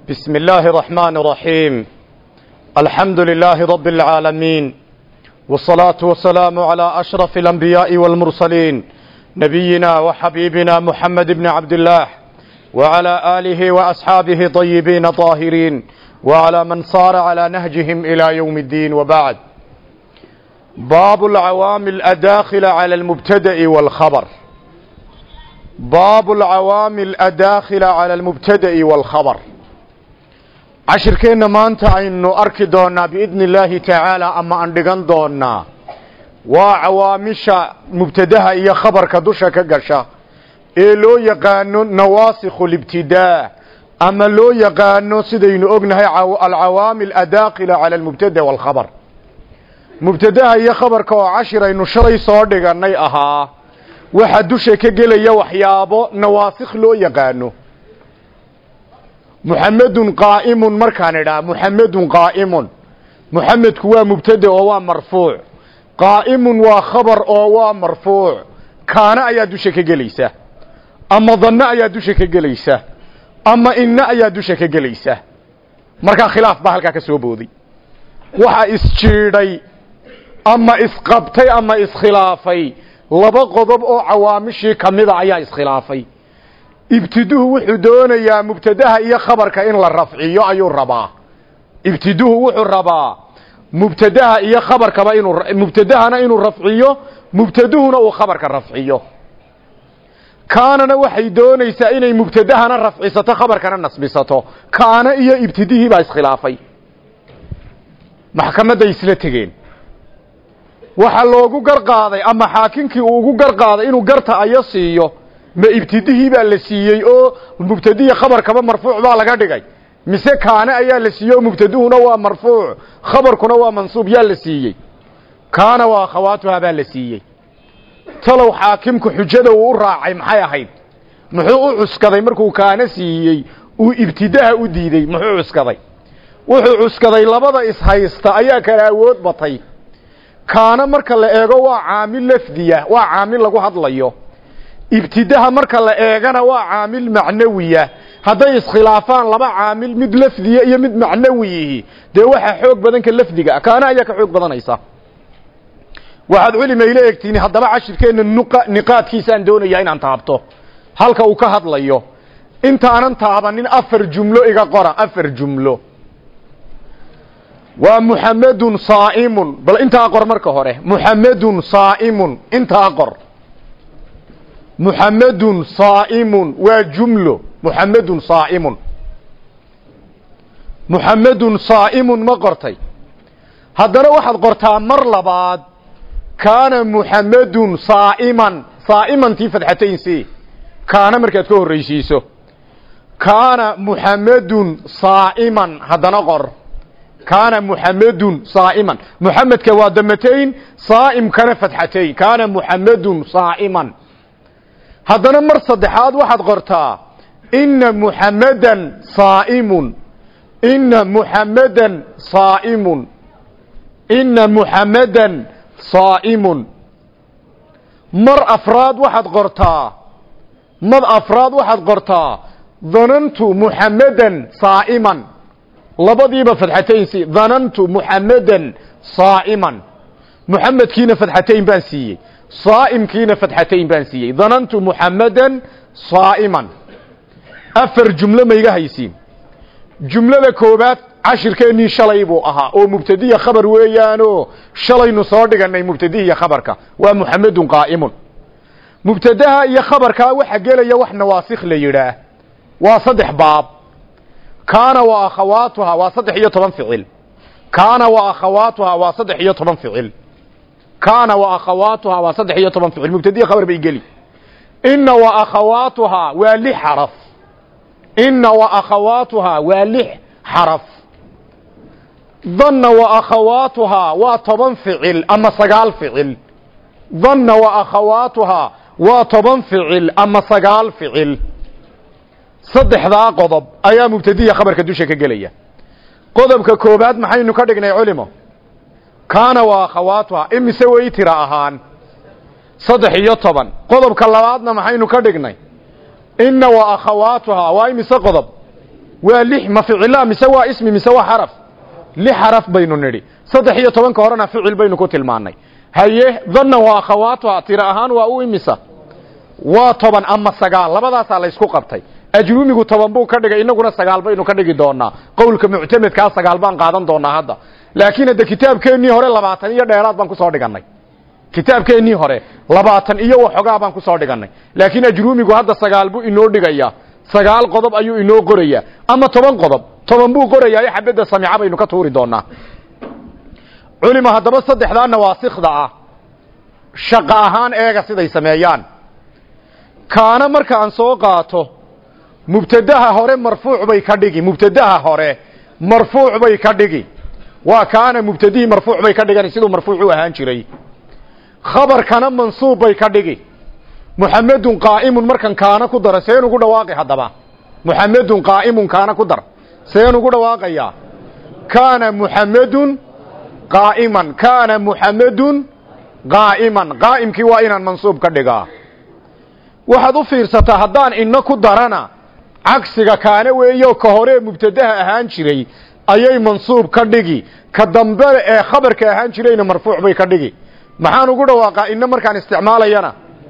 بسم الله الرحمن الرحيم. الحمد لله رب العالمين، والصلاة والسلام على أشرف الأنبياء والمرسلين، نبينا وحبيبنا محمد بن عبد الله وعلى آله وأصحابه طيبين طاهرين وعلى من صار على نهجهم إلى يوم الدين. وبعد، باب العوامل الداخلة على المبتدأ والخبر. باب العوامل الداخلة على المبتدأ والخبر. cashirkeenna maanta aynu arki doonaa biidni illaahi tacaala ama aan dhigan doonaa waa cawaamisha mubtadaha iyo khabarka dusha ka gasha ee loo yaqaano nawaasikhu libtidaa ama loo yaqaano sidaynu ognahay alcawaamil adaaqila cala almubtada walkhabar. mubtadaha iyo khabarka oo cashir aynu shalay soo dhiganay ahaa waxaa dusha ka gelaya waxyaabo nawaasikh loo yaqaano. محمد قائم مركان دا محمد قائم. محمد كوا مبتدا او مرفوع، قائم وخبر او مرفوع. كان ايا دوشه كغليسه، اما ظن ايا دوشه كغليسه، اما ان ايا دوشه كغليسه. marka khilaaf ba halka ka soo boodi waxa isjiiday ama isqabtay ama iskhilaafay laba qodob oo cawaamishii kamida ayaa iskhilaafay. ibtiduhu wuxuu doonayaa mubtadaha iyo khabarka in la rafciyo ayuu rabaa. ibtiduhu wuxuu rabaa mubtadaha iyo khabarkaba inuu mubtadahana inuu rafciyo, mubtaduhuna uu khabarka rafciyo. kaanana waxay doonaysaa inay mubtadahana rafcisato khabarkana nasbisato. kaana iyo ibtidihii baa iskhilaafay, maxkamadda isla tegeen. waxa loogu garqaaday ama xaakinkii uu ugu garqaaday inuu garta ayo siiyo, ma ibtidihii baa la siiyey oo mubtadiya khabarkaba marfuuc baa laga dhigay, mise kaana ayaa la siiyey oo mubtaduhuna waa marfuuc khabarkuna waa mansuub yaa la siiyey? kaana waa akhawaatuha baa la siiyey. talow xaakimku xujada uu u raacay maxay ahayd? muxuu u cuskaday markuu kaana siiyey uu ibtidaha u diiday? muxuu cuskaday? wuxuu cuskaday labada ishaysta ayaa kala awood batay. kaana marka la eego waa caamil lafdiya, waa caamil lagu hadlayo. ibtidaha marka la eegana waa caamil macnawiya. hadday iskhilaafaan laba caamil, mid lafdiya iyo mid macnawiyihi, dee waxaa xoog badan ka lafdiga. kaana ayaa ka xoog badanaysa. waxaad culima ila egtiin haddaba cashirkeenna niqaadkiisaan doonayaa inaan taabto halka uu ka hadlayo. intaanan taabanin 4 jumlo iga qora. 4 jumlo waa muxamedun saa'imun. bal intaa qor marka hore. muxamedun saa'imun intaa qor. محمد صائم وجمله. محمد صائم. محمد صائم ما قرتي هذا واحد قرتها مر لبعض. كان محمد صائما. صائما تي فتحتين سي كان مركز كور ريسيسو. كان محمد صائما هذا نقر. كان محمد صائما. محمد كوادمتين، صائم كان فتحتين. كان محمد صائما. haddana mar saddexaad waxaad qortaa inna muxammadan saa'imun. inna muxammadan saa'imun. inna muxammadan saa'imun. mar afraad waxaad qortaa dhanantu muxammadan saa'iman. labadiiba fadxatayn si dhanantu muxammadan saa'iman. muxammadkiina fadxatayn baan siiyey, صائمكينا فتحتين بانسيي. ظننت محمدا صائما. 4 جملة ما يغهيسين. جملة كوبات 10 كيني شلي بو اها او مبتدية خبر ويانو شلي نصادق اني مبتدية خبرك ومحمد قائم. مبتداها يا خبرك وحقيلا يا وح نواسخ ليراه وصدح باب. كان واخواتها وصدح يطبن فعل. كان واخواتها وصدح يطبن فعل. كان واخواتها وصدح يطبن فعل. مبتدئ خبر بيجلي. ان واخواتها ولح حرف. ان واخواتها ولح حرف. ظن واخواتها وطبن فعل اما سقال فعل. ظن واخواتها وطبن فعل اما سقال فعل. صدح ذا قضب ايا مبتدئ خبر كدوشه كجليه. قضبك كوباد maxaynu ka dhignay culimo؟ كان واخواتها imise way tira ahaan 13. qodobka labaadna maxaynu ka dhignay؟ inna wa akhawaatuha waa imise qodob؟ ولح ما فعلا مسوا اسم مسوا حرف لحرف بينو نري صدح iyo 10 horena ficil baynu ku tilmaanay haye dhanna waa akhawaatuha tira ahaan waa u imisa waa 10 ama 9 labadaas la isku qabtay ajruumigu 10 buu ka dhigay inaguna 9 baynu ka dhigi doonaa qowlka mu'tamadka 9 baan qaadan doonaa hadda laakiin hada kitaabkeenii hore 20 iyo dheeraad baan ku soo dhiganay kitaabkeenii hore 20 iyo waxoogaa baan ku soo dhiganay laakiin ajruumigu hadda 9 buu inoo dhigaya 9 qodob ayuu inoo qoraya ama 10 qodob 10 buu qorayaa xabada samiica baynu ka tuuri doonaa culima hadaba saddexda nawaasikhda ah shaqa ahaan eega siday sameeyaan kaana marka aan soo qaato mubtadaha hore marfuuc bay ka dhigi mubtadaha hore marfuuc bay ka dhigi waa kaana mubtadii marfuuc bay ka dhigan sidoo marfuuc u ahaan jiray khabarkana mansuub bay ka dhigi muhammadun qaa'imun markan kaana ku dara seen ugu dhawaaqi hadaba muhammadun qaa'imun kaana ku dar seen ugu dhawaaqaya kaana muhammadun قائما كان محمد قائما قائم كي وإنا منصوب كدغا waxaad u fiirsataa hadaan inna ku darana cagsiga kaana weeyo ka hore mubtadaha ahaan jiray ayay mansuub ka dhigi ka dambe ee khabarka ahaan jirayna marfuuc bay ka dhigi maxaan ugu dhawaaqaa inna markaan isticmaalayana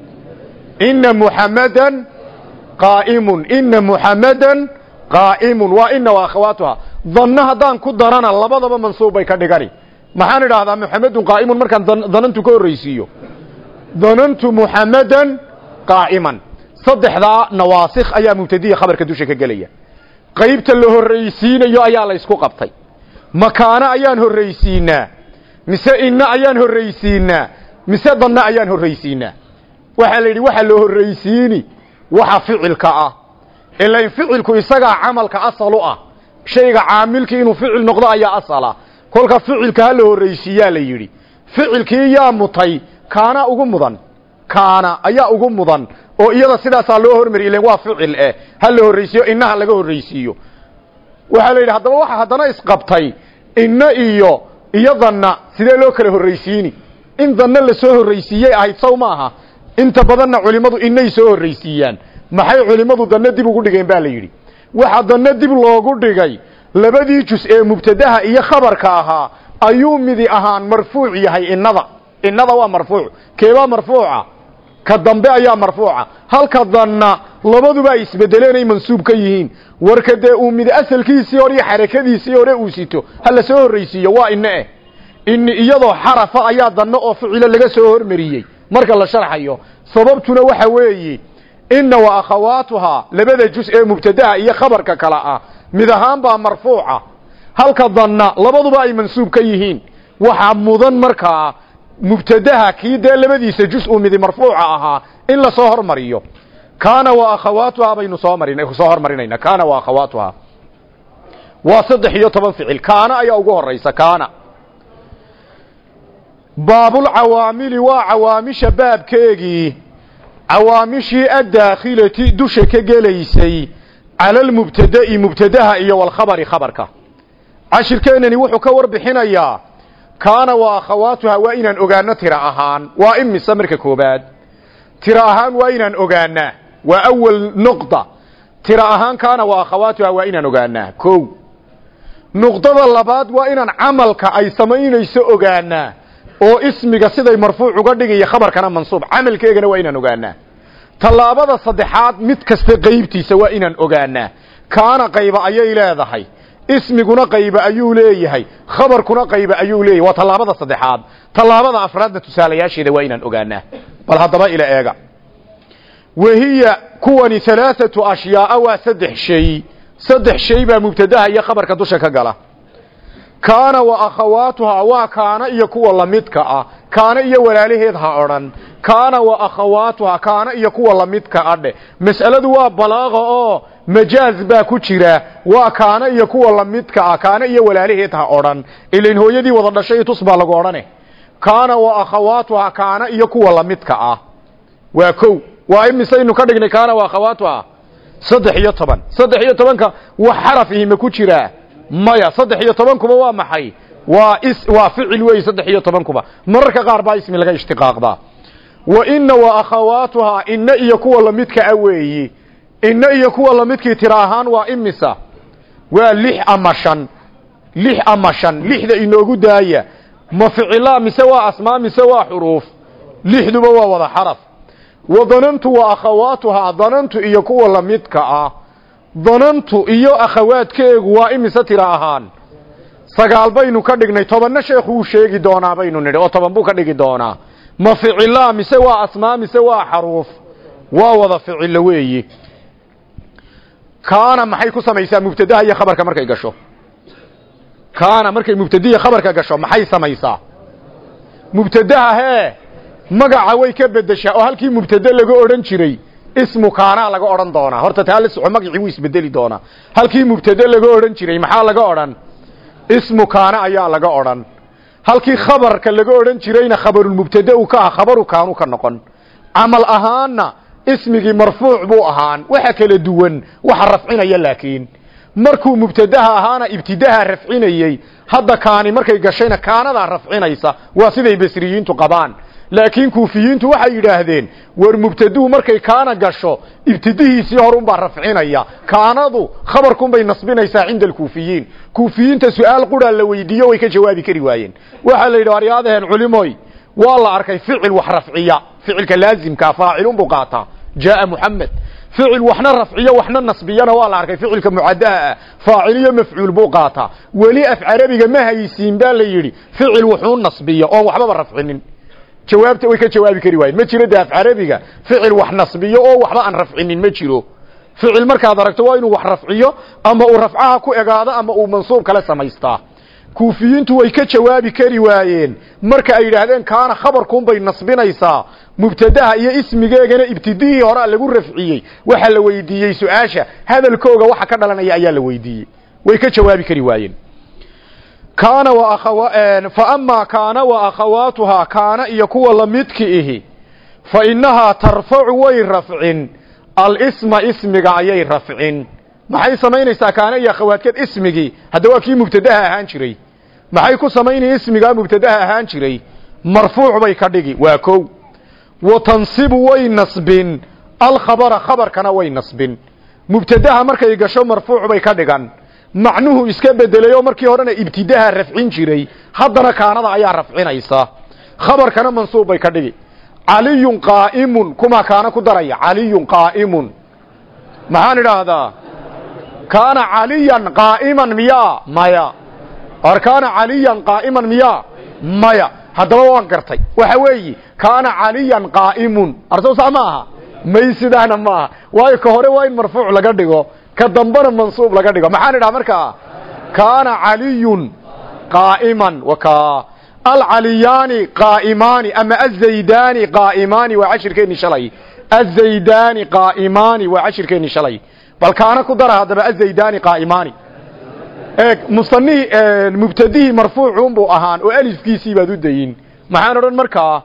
inna muhammadan qaa'imun inna muhammadan qaa'imun wa inna wa akhawatuha dhanna hadaan ku darana labadaba mansuub bay ka dhigani maxaan idhaahdaa muhammadun qaa'imun markaan danantu ka horreysiiyo danantu muhammadan qaa'iman saddexdaa nawaasikh ayaa mubtadiya khabarka dusha ka gelaya qaybta la horreysiinayo ayaa la isku qabtay makaana ayaan horreysiinaa mise inna ayaan horreysiinaa mise danna ayaan horreysiinaa waxaa la yidhi waxaa la horreysiini waxa ficilka ah ilaa ficilku isagaa camalka asal u ah shayga caamilkii inuu ficil noqdo ayaa asala kolka ficilka la horreysiiyaa la yiri ficilkii yaa mutay kaana ugu mudan kaana ayaa ugu mudan oo iyada sidaas loo hormariyay waa ficil hal horreysiyo innaha laga horreysiyo waxa la yiri hadaba waxa hadana isqabtay inna iyo iyadana sidee loo kala horreysiini in danna la soo horreysiiyay ahayd saw maaha inta badanna culimadu inay soo horreysiiyaan maxay culimadu danna dib ugu dhigeen baa la yiri waxa danna dib loogu dhigay labadii juz ee mubtadaha iyo khabarka ahaa ayuu midi ahaan marfuuc yahay innada waa marfuuc keeba marfuuca ka dambe ayaa marfuuca halka danna labaduba ay isbedeleen ay mansuub ka yihiin warkade uu mid asalkiisii hore iyo xarakadiisii hore uu sito hal soo horreysiyo waa in iyadoo xarafa ayaa danna oo ficilo laga soo hormariyay marka la sharxayo sababtuna waxa weeye inna wa akhawatuha labada juz ee mubtadaha iyo khabarka kala ah mid ahaan baa marfuuca halka danna labaduba ay mansuub ka yihiin waxa mudan markaa mubtadaha kiida labadiisa juz uu mid marfuuca ahaa in la soo hormariyo kaana wa akhawatuha baynu soo hormarinayna kaana wa akhawatuha waa 13 ficil kaana ayaa ugu horeysa kaana baabul awaamili wa awaamisha baabkeegi awaamishii adaakhilati dusha ka gelaysay على المبتدأ مبتدها إيا والخبر خبرك عشر كأنني وحو كور بحنايا كان وأخواتها وإنا أغانا تراهان وإمي سمرك كوباد تراهان وإنا أغانا وأول نقطة تراهان كان وأخواتها وإنا أغانا كو نقطة اللباد وإنا عملك أي سمين يسو أغانا أو اسمك سيدي مرفوع قدق يا خبر كان منصوب عملك إيغانا وإنا أغانا talaabada saddexaad mid kasta qaybtiisa waa inaan ogaanaa kaana qayba ayay leedahay ismiguna qayba ayuu leeyahay khabarkuna qayba ayuu leeyahay waa talaabada saddexaad talaabada afraadna tusaalayaasheeda waa inaan ogaanaa bal hadaba ila eega wahiya kuwani 3 ashyaa waa saddex shay baa mubtadaha iyo khabarka dusha ka gala kaana wa akhawatuha waa kaana iyo kuwa lamidka ah kaana iyo walaalaheed ha oran kaana wa akhawatuha kaana iyo kuwa lamidka adhe mas'aladu waa balaaqa oo majaaz baa ku jira waa kaana iyo kuwa lamidka ah kaana iyo walaalaheed ha oran ileen hooyadii wada dhashay tusbaa lagu orane kaana wa akhawatuha kaana iyo kuwa lamidka ah waa kow waa imisaynu ka dhignay kaana wa akhawatuha 13 ka wax xarafihi ma ku jira maya 13 kuba waa maxay waa ficil weey 13 kuba mararka qaar baa ismi laga ishtiqaaqda wa inna wa akhawatuha inna iyo kuwa lamidka aweeyi inna iyo kuwa lamidkii tiraahaan waa imisa ولح أمشان لح أمشان لح ذا إنه داية ما فعلا مسوا أسماء مسوا حروف لح دبوا وضع حرف وظننت وأخواتها ظننت إيكو لمدك ظننت إيو أخواتك وإمي ستراهان سقال بينو كدقني طبعا شيخو شيخي دونا بينو نري أو طبعا بو كدقي دونا ما فعلا مسوا أسماء مسوا حروف ووضع فعل ويي كان maxay ku samaysaa mubtadaha iyo khabarka markay gasho kaana markay mubtadiya khabarka gasho maxay samaysaa mubtadaha magaca way ka bedeshaa oo halkii mubtada laga oran jiray ismu kaana laga oran doona horta taa la soo magaci uu isbedeli doona halkii mubtada laga oran jiray maxaa laga oran ismu kaana ayaa laga oran halkii khabarka laga oran jirayna khabarul mubtada uu ka khabaru kaanu ka noqon amal ahaana اسمي مرفوع بو اهان waxa kala duwan waxa rafcinaya laakiin markuu mubtadaha ahaana ibtidaha rafcinayay hadda kaani markay gashayna kaanada rafcinaysa waa siday basriyiintu qabaan laakiin kuufiyiintu waxay yiraahdeen war mubtaduhu markay kaana gasho ibtidihiisii horun baa rafcinaya kaanadu khabarkun bay nasbinaysaa cinda kuufiyiin kuufiyiinta su'aal qura la weydiiyo way ka jawaabi kari waayeen waxa la yiraahdaa ariyaadahan culimoy waa la arkay ficil wax rafciya ficilka laazimka faacilun buqata جاء محمد فعل وحنا رفعيه وحنا نصبيه waa la arkay ficilka muaddaa faaciliyo mafcuul buqata wali af arabiga ma haysiin baa la yiri ficil wuxuu nasbiyo oo waxba rafcinin jawaabta way ka jawaabi kari waayeen ma jiro af arabiga ficil wax nasbiyo oo waxba aan rafcinin ma jiro ficil markaad aragto waa inuu wax rafciyo ama uu rafcaha ku egaado ama uu mansuub kala samaystaa kuufiyiintu way ka jawaabi kari waayeen marka ay yiraahdeen kaana khabarkun bay nasbinaysaa mubtadaha iyo ismigeegana ibtidii hore lagu rafciyay waxa la weydiiyay su'aasha hadalkooga waxa ka dhalanaya ayaa la weydiiyay way ka jawaabi kari waayeen kaana wa akhawaan fa amma kaana wa akhawatuha kaana iyo kuwa lamidkiihi fa innaha tarfa'u way raf'in al isma ismiga ayay raf'in maxay sameynaysaa kaana iyo akhawaadkeed ismigi hadda waa kii mubtadaha ahaan jiray maxay ku sameynay ismiga mubtadaha ahaan jiray marfuuc bay ka dhigi waa koow وتنصب وينصب الخبر خبر كان وينصب مبتداها markay gasho marfuuc bay ka dhigan macnuhu iska bedelayo markii horena ibtidaha rafcin jiray hadana kaanada ayaa rafcinaysa khabarkana mansuub bay ka dhigi aliyun qaa'imun kuma kaana ku daraya aliyun qaa'imun maxaan idhaahdaa kaana aliyan qaa'iman miya maya arkana aliyan qaa'iman miya maya haddaba waan gartay waxa weeyi kaana aliyan qaa'imun arso samaaha maysidana ma way ka hore waa in marfuuc laga dhigo ka dambana mansuub laga dhigo maxaan idhaa markaa kaana aliyun qaa'iman waka al aliyani qaa'imani ama az-zaydani qaa'imani wa ashirkeeni shalay az-zaydani qaa'imani wa ashirkeeni shalay bal kaana ku dara hadaba az-zaydani qaa'imani مصني مبتدئ مرفوع بو اهان او الف كيسي باد ودين maxaan oran markaa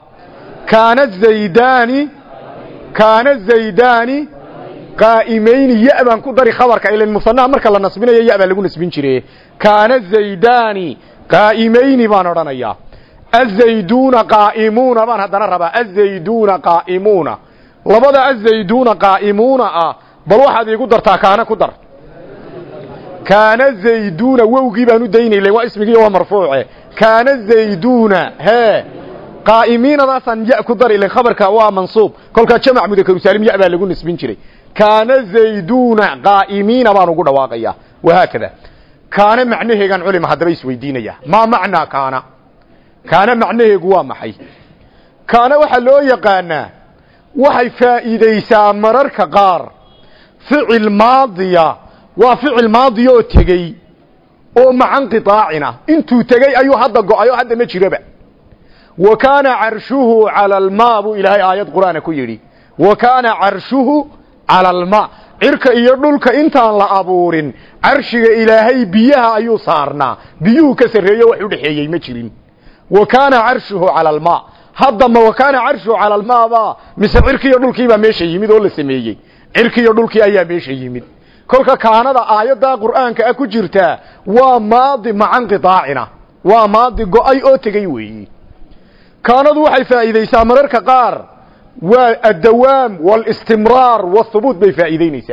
kaana zaydani qaa'imayn ya'ban ku dari khabarka ila musanna marka la nasbinayo ya'ba lagu nasbin jiray kaana zaydani qaa'imayn baan oranaya az-zayduna qaa'imuna baan hadana rabaa az-zayduna qaa'imuna labada az-zayduna qaa'imuna bal waxaad igu dartaa kaana ku dar كان الزيدون ووغي بانو ديني لي واسمي هو مرفوع كان الزيدون ها قائمين راسا ياكدر الى خبرك هو منصوب كلك جمع مذكر سالم يا با لغو نسبين جيري كان الزيدون قائمين بانو غو دواقيا وهكذا كان معنيه كان علماء حدريس ويدينيا ما معنى كان معنيه هو محي كان waxa loo yaqaana waxay faa'iideysaa mararka qaar ficil maadiya وفعل ماضي oo tagay oo macan qitaacina intuu tagay ayuu hadda go'ayo hadda ma jiraba وكان عرشه على الماء إلهي آيات قرآن ku yiri وكان عرشه على الماء cirka iyo dhulka intaan la abuurin arshiga ilaahay biyaha ayuu saarnaa biyuhu ka sareeyo wax u dhaxeeyay ma jirin وكان عرشه على الماء hadda ma وكان عرشه على الماء ba mise cirka iyo dhulkii ba meesha yimid oo la sameeyay cirka iyo dhulkii ayaa meesha yimid kolka kaanada aayada quraanka ku jirta waa maadi macan qitaacina waa maadi go'ay oo tagay weeyii kaanadu waxay faa'iideysaa mararka qaar waa ad-dawaam wal istimraar wa thubut bay faa'iideynaysaa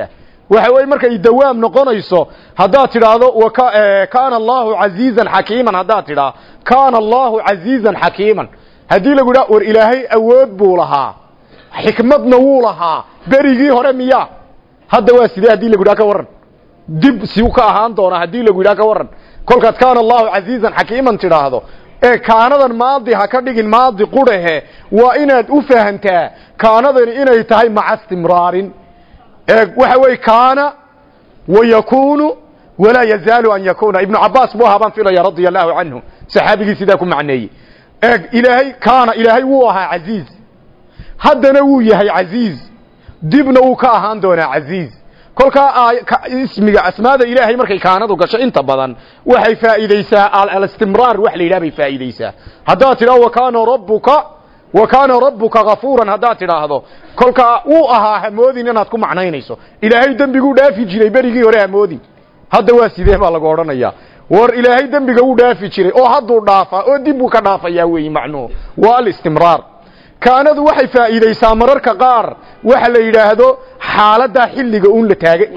waxa way markay dawaam noqonayso hadaa tiraahdo kana Allahu azizan hakiman hadaa tiraahdo kana Allahu azizan hakiman hadii lagu yiraahdo war ilaahay awood buu lahaa xikmadna wuu lahaa berigii hore miya hadda waa sidee hadii lagu yiraahdo ka waran dib si uu ka ahaan doona hadii lagu yiraahdo ka waran kolkaad kana Allahu azizan hakiman tiraahdo kaanadan maadi ha ka dhigin maadi qurahe waa inaad u fahantaa kaanadan inay tahay maca istimraarin waxa way kaana ويكون ولا يزال أن يكون ابن عباس بوها بان فيلا رضي الله عنه صحابي سيداكم معني إلهي كان إلهي وها عزيز هدنا ويهي عزيز دبنا وكاهان دونا عزيز كل اسمي اسماء إلهي مركي كانت وقشا انت بدن وحي فائديسا الاستمرار وحلي لا بفائديسا هدات لا وكان ربك غفورا هدات لا هذا كل وها همودين inaad ku macnaynayso ilaahay dambigu dhaafi jiray berigii hore hamoodi hadda waa sidee baa lagu oranaya war ilaahay dambiga uu dhaafi jiray oo haduu dhaafa oo dib uu ka dhaafaya weey macnuu waa istimraar kaanadu waxay faa'iideysaa mararka qaar waxa la yiraahdo xaalada xilliga uu la taagay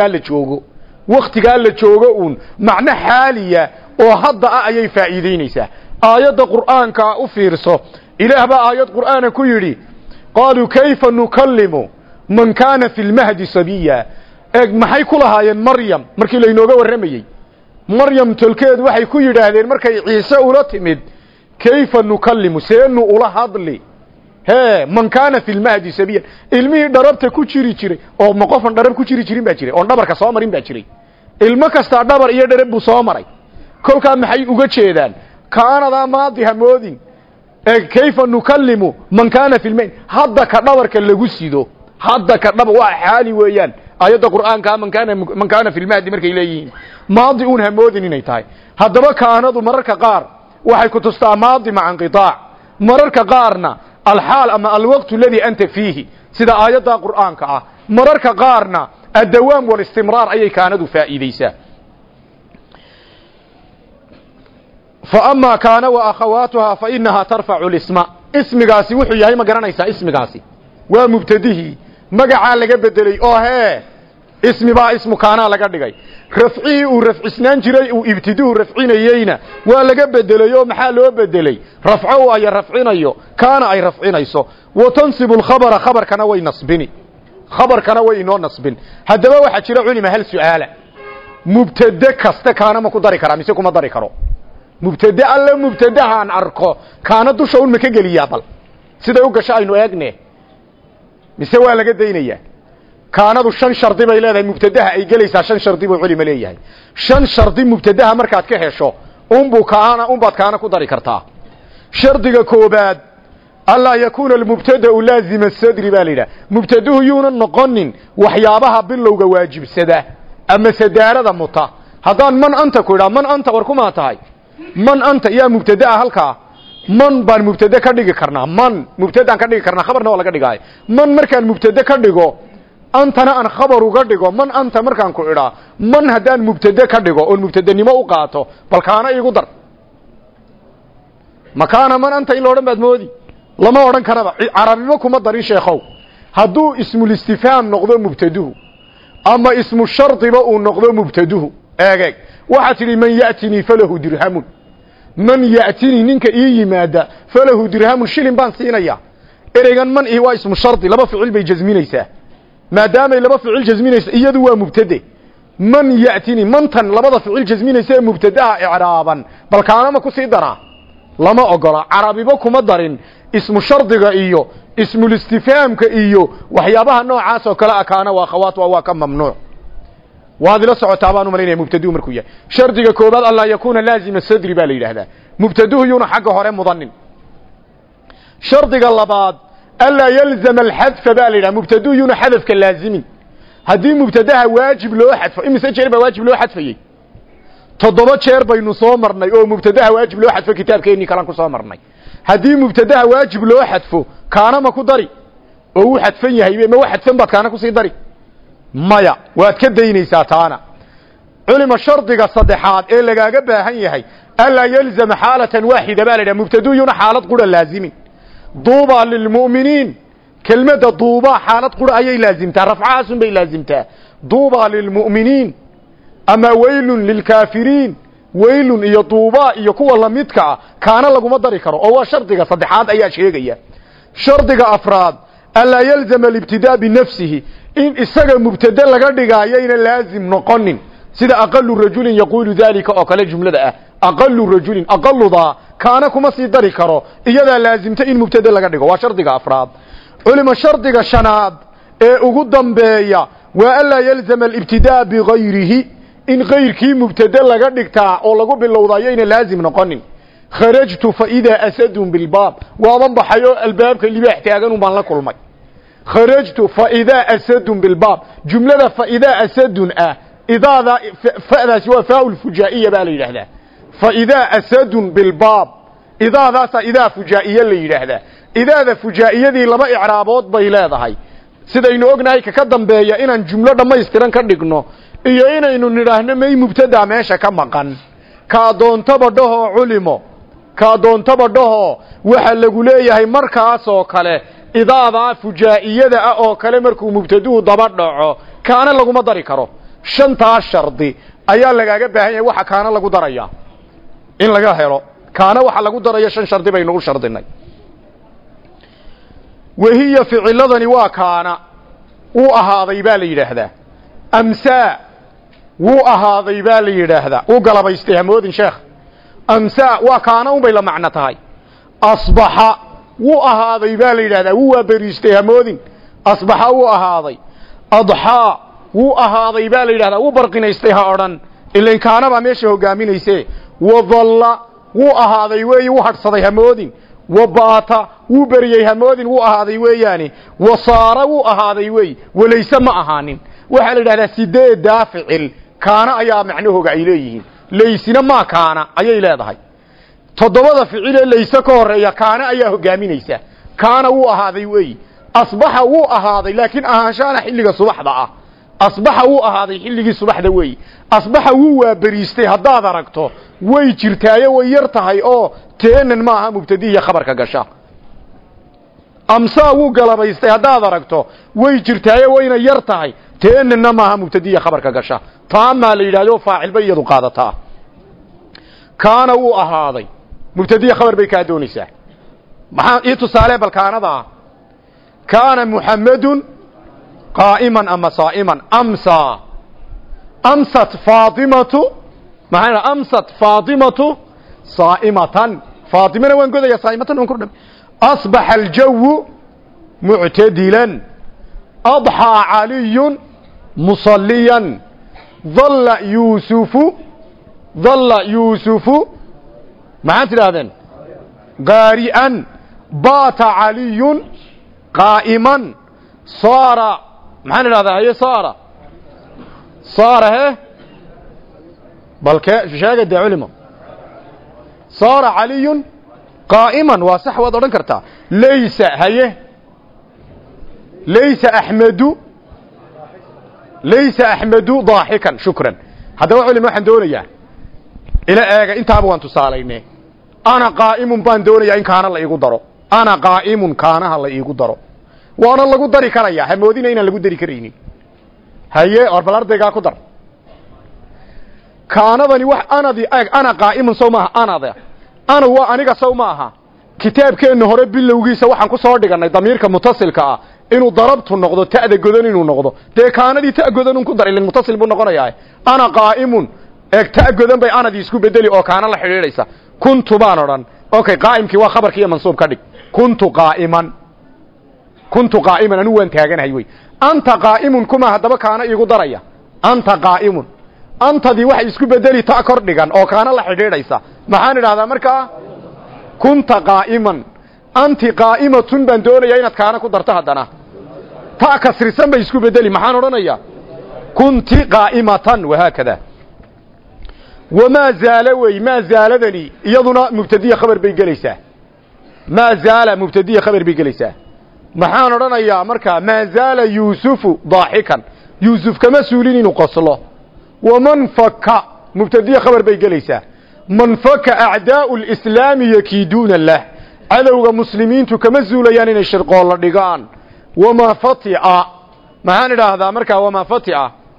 waqtiga la joogo uu macna xaaliya oo hadda ayay faa'iideynaysaa aayada quraanka u fiirso ilaah baa aayad quraana ku yiri قالوا كيف نكلم من كان في المهد صبيا maxay ku lahaayeen maryam markii la inooga waramayay maryam tolkeed waxay ku yiraahdeen markay ciise ula timid kayfa nukallimu seenu ula hadli man kana fi almahdi sabiyan ilmihi darabta ku jiri jiray oo ma qofan darab ku jiri jirin baa jiray oo dhabarka soo marin baa jiray ilmo kasta dhabar iyo darab buu soo maray kolka maxay uga jeedaan kaanada maadi hamoodin كيف نكلم من كان في المين هذا كدبرك لغو سيدو هذا كدب waa xaali weeyaan ayada quraanka man kana في المهد markay leeyihiin maadi uun hamoodin inay tahay hadaba kaanadu mararka qaar waxay ku tustaa maadi ma inqitaa mararka qaarna alhaal ama alwaqt alladhi anta fihi sida ayada quraanka ah mararka qaarna الدوام والاستمرار ayay kaanadu faa'iideysaa فأما كان وأخواتها فإنها ترفع الاسم اسمغاسي وحو ياهي ما غرانيسا اسمغاسي ومبتديه مغعا لغا بدلي اسم با اسم كان لغا دغاي رفعي ورفع اسنان جيري او ابتدوه رفعينينا وا لغا بدليو maxaa loo bedelay rafcu ay rafcinayo kana ay rafcinayso وتنصب الخبر خبركنا way nasbini خبركنا way inoo nasbin hadaba waxa jira culima hal su'aala mubtada kasta kana ma ku dari kara mise kuma dari karo mubtada alla mubtadahan arko kaana dusha uu ma ka galiyaa bal sida uu gashay aynu eegne mise waa laga daynaya kaanadu shan shardi bay leedahay mubtadaha ay galaysaa shan shardi buu culimo leeyahay shan shardi mubtadaha markaad ka hesho baad kaana ku dari kartaa shardiga koobaad alla yakuna almubtada lazima as-sadri balida mubtaduhu yuna noqonin waxyaabaha bilowga waajibsada ama sadaarada muta hadaan man anta ku ila man anta war kuma tahay من أنت يا مبتدأ هلكا من بان مبتدأ كدغي كرنا من مبتدأ كدغي كرنا خبرنا ولا كدغاي من مركان مبتدأ كدغو أنتنا أن خبر كدغو من أنت مركان كو إرا من هدان مبتدأ كدغو أو مبتدأ نيما او قاto بل كانا igu dar مكان من أنت إلا ودن باد مودي لما ودن كربا عربي كوما داري شيخو haduu اسم الاستفهام نقضو مبتدأ اما اسم الشرط با او نقضو مبتدأ اغاق waxaa tiri man yaatini falahu dirhamun man yaatini ninka ii yimaada falahu dirhamun shilin baan siinaya ereygan man waa ismu shardi laba ficil bay jazminaysaa maadaama laba ficil jazminaysa iyadu waa mubtade man yaatini mantan labada ficil jazminaysa mubtadaha i'raaban bal kaana ma ku sii dara lama ogola arabiba kuma darin ismu shardiga iyo ismu istifhaamka iyo waxyaabaha noocaas oo kala akaana waa khawaat waa ka mamnuuc وهذا لا سعوتا بانو ملينا مبتدو مركو يا شرطiga koobaad alla yakuna laazim as-sadri baa la yiraahdaa mubtaduhu yuna xagga hore mudannin shartiga labaad alla yalzam al-hadf baa la yiraahdaa mubtaduhu yuna hadafka laazimin hadii mubtadaha waajib loo xadfo imisa jeer baa waajib loo xadfayay 7 jeer baynu soo marnay oo mubtadaha waajib loo xadfo kitaabkeeni kala ku soo marnay hadii mubtadaha waajib loo xadfo kaana ma ku dari oo uu xadfan yahay ma wax xadfan baad kaana ku sii dari maya waad ka daynaysaa taana culima shardiga saddexaad ee lagaaga baahan yahay alla yalzam xaalatan waahida baa mubtaduyuna xaalad qura laazimi duuba lilmu'miniin kelmada duuba xaalad qura ayay laazimtaa rafcaasun bay laazimtaa duuba lilmu'miniin ama weylun lilkaafiriin weylun iyo duuba iyo kuwa lamidka ah kaana laguma dari karo oo waa shardiga saddexaad ayaa sheegaya shardiga afraad alla yalzam alibtidaa binafsihi in isaga mubtada laga dhigaayo ina laazim noqonin sida aqallu rajulin yaqulu dhalika oo kale jumlada ah aqallu rajulin aqalluda kaana kuma sii dari karo iyada laazimta in mubtada laga dhigo waa shardiga afraad ulama shardiga shanaad ee ugu dambeeya waa alla yalzam alibtidaa bighayrihi in ghayrkii mubtada laga dhigtaa oo lagu bilowdayo ina laazim noqonin kharajtu fa idha asadun bil bab wa baxayo albaabka libaax taagan baan la kulmay kharajtu fa idha asadun bil bab jumlada fa idha asadun idaada fa'daas waa faa'ul fujaa'iyya baa la yiraahdaa fa idha asadun bil bab idaadaas idha fujaa'iyya la yiraahdaa idaada fujaa'iyadii laba i'raabood bay leedahay sidaynu ognahay ka dambeeya inaan jumlo dhameystiran ka dhigno iyo inaynu niraahno may mubtada meesha ka maqan ka doontaba dhaho culimo ka doontaba dhaho waxa lagu leeyahay markaas oo kale idaada fujaa'iyada oo kale markuu mubtaduhu daba dhaco kaana lagu dari karo shanta shardi ayaa lagaaga baahan yahay waxa kaana lagu daraya in laga helo kaana waxa lagu darayo shan shardi baynu u shardinay wahiya ficilladani waa kaana uu ahaaday baa la yiraahdaa amsa wuu ahaaday baa la yiraahdaa uu galabaystay hamoodin sheekh amsa waa kaana un bay la macno tahay asbaxa wuu ahaaday baa la yiraahdaa wuu bariistay hamoodin asbaxa wuu ahaaday adha wuu ahaaday baa la yiraahdaa wuu barqinaystay ha oran ileen kaana ba meesha hogaaminayse wadalla wuu ahaaday weey wuu hadsaday hamoodin wabaata wuu bariyay hamoodin wuu ahaaday weeyaani wasaara wuu ahaaday weey walaysa ma ahaanin waxa la yiraahdaa sideed daaficil kaana ayaa macnahooga ay leeyihiin laysina ma kaana ayay leedahay todobada ficil ee laysa ka horeeya kaana ayaa hogaaminaysa kaana wuu ahaaday weey asbaxa wuu ahaaday laakiin ahaanshaana xilliga subaxda ah asbaxa wuu ahaaday xilligii subaxda weey asbaxa wuu waa bariistay hadaad aragto way jirtaayo way yar tahay oo teenan ma aha mubtadiya khabarka gasha amsa wuu galabaystay hadaad aragto way jirtaayo wayna yar tahay teenan ma aha mubtadiya khabarka gasha taama la yiraahdo faacil bay iyadu qaadataa kaana wuu ahaaday mubtadiya khabar bay ka doonaysaa maxaa ii tusaale bal kaanada kaana muhammadun قائما أما صائما أمسى أمست فاطمة معنا أمست فاطمة صائمة فاطمة وين قد يا صائمة ونكرنا أصبح الجو معتدلا أضحى علي مصليا ظل يوسف معنا هذا قارئا بات علي قائما صار maxaan idhahdaa haye saara he balke sheega dee culimo saara caliyun qaa'iman waa sax waad odhan kartaa laysa haye laysa axmedu daaxikan shukran haddaba culimo waxaan doonayaa ila eega intaaba waan tusaalaynay ana qaa'imun baan doonayaa in kaana la iigu daro ana qaa'imun kaanaha la iigu daro waana lagu dari karaya hamoodina inaan lagu dari kareynin haye bal ardaygaa ku dar kaanadani wax ana qaa'imun sow maaha ana waa aniga sow maaha kitaabkeenna hore bilowgiisa waxaan ku soo dhiganay damiirka mutasilka ah inuu darabtu noqdo ta'da godan inuu noqdo dee kaanadii ta godan ku dar ilin mutasil buu noqonayaa ana qaa'imun ta godan bay anadii isku bedeli oo kaana la xiriiraysa kuntu baan oran okay qaa'imkii waa khabarkii mansuub ka dhig kuntu qaa'iman anu waan taaganahay way anta qaa'imun kuma hadaba kaana iigu daraya anta qaa'imun antadii waxay isku bedeli ta kor dhigan oo kaana la xidhiidhaysa maxaan idhahdaa markaa kunta qaa'iman anti qaa'imatun baan doonayaa inaad kaana ku darto haddana ta kasrisan bay isku bedeli maxaan odhanayaa kunti qaa'imatan wahaakada wamaa zaala wey maa zaaladani iyaduna mubtadiya khabar bay gelaysaa maa zaala mubtadiya khabar bay gelaysaa maxaan odhanayaa markaa maa zaala yuusufu daaxikan yuusuf kama suulin inuu qoslo waman faka mubtadiya khabar bay gelaysaa man faka acdaa'u lislaami yakiiduuna lah cadowga muslimiintu kama suulayaan inay shirqool la dhigaan wamaa fatia maxaan idhaahdaa markaa wamaa fatia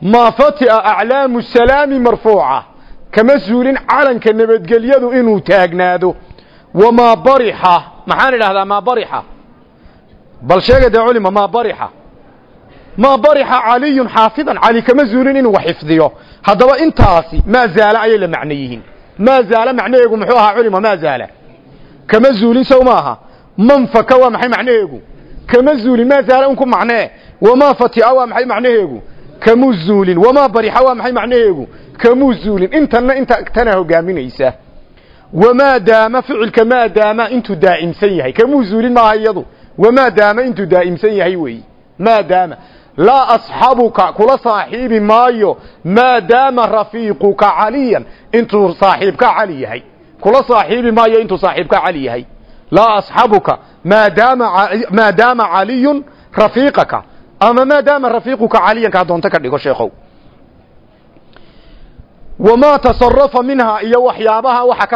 ما فتئ أعلام السلام مرفوعة كما زولين علن كنبت قليدو إنو تاقنادو وما برحة محاني هذا ما برحة بل شيء دا علم ما برحة ما برحة علي حافظا علي كما زولين إنو وحفظيه هذا وإنتاسي ما زال أي معنيين ما زال معنيه محوها علم ما زال كما زولين سوماها من فكوا محي معنيه كما زولين ما زال أنكم معناه وما فتئ محي معنيه كمزول وما بريحوا محي معنيه كمزول انت اكتناه قامنيسا وما دام فعل كما دام انت دائم سيهي كمزول ما هيضو وما دام انت دائم سيهي وي ما دام لا أصحابك كل صاحب مايو ما دام رفيقك عليا انت صاحبك عليهي كل صاحب مايو انت صاحبك عليهي لا أصحابك ما دام علي رفيقك أما ما دام رفيقك عليا كادونتك دغو شيخو وما تصرف منها إيا وحيابها وحكا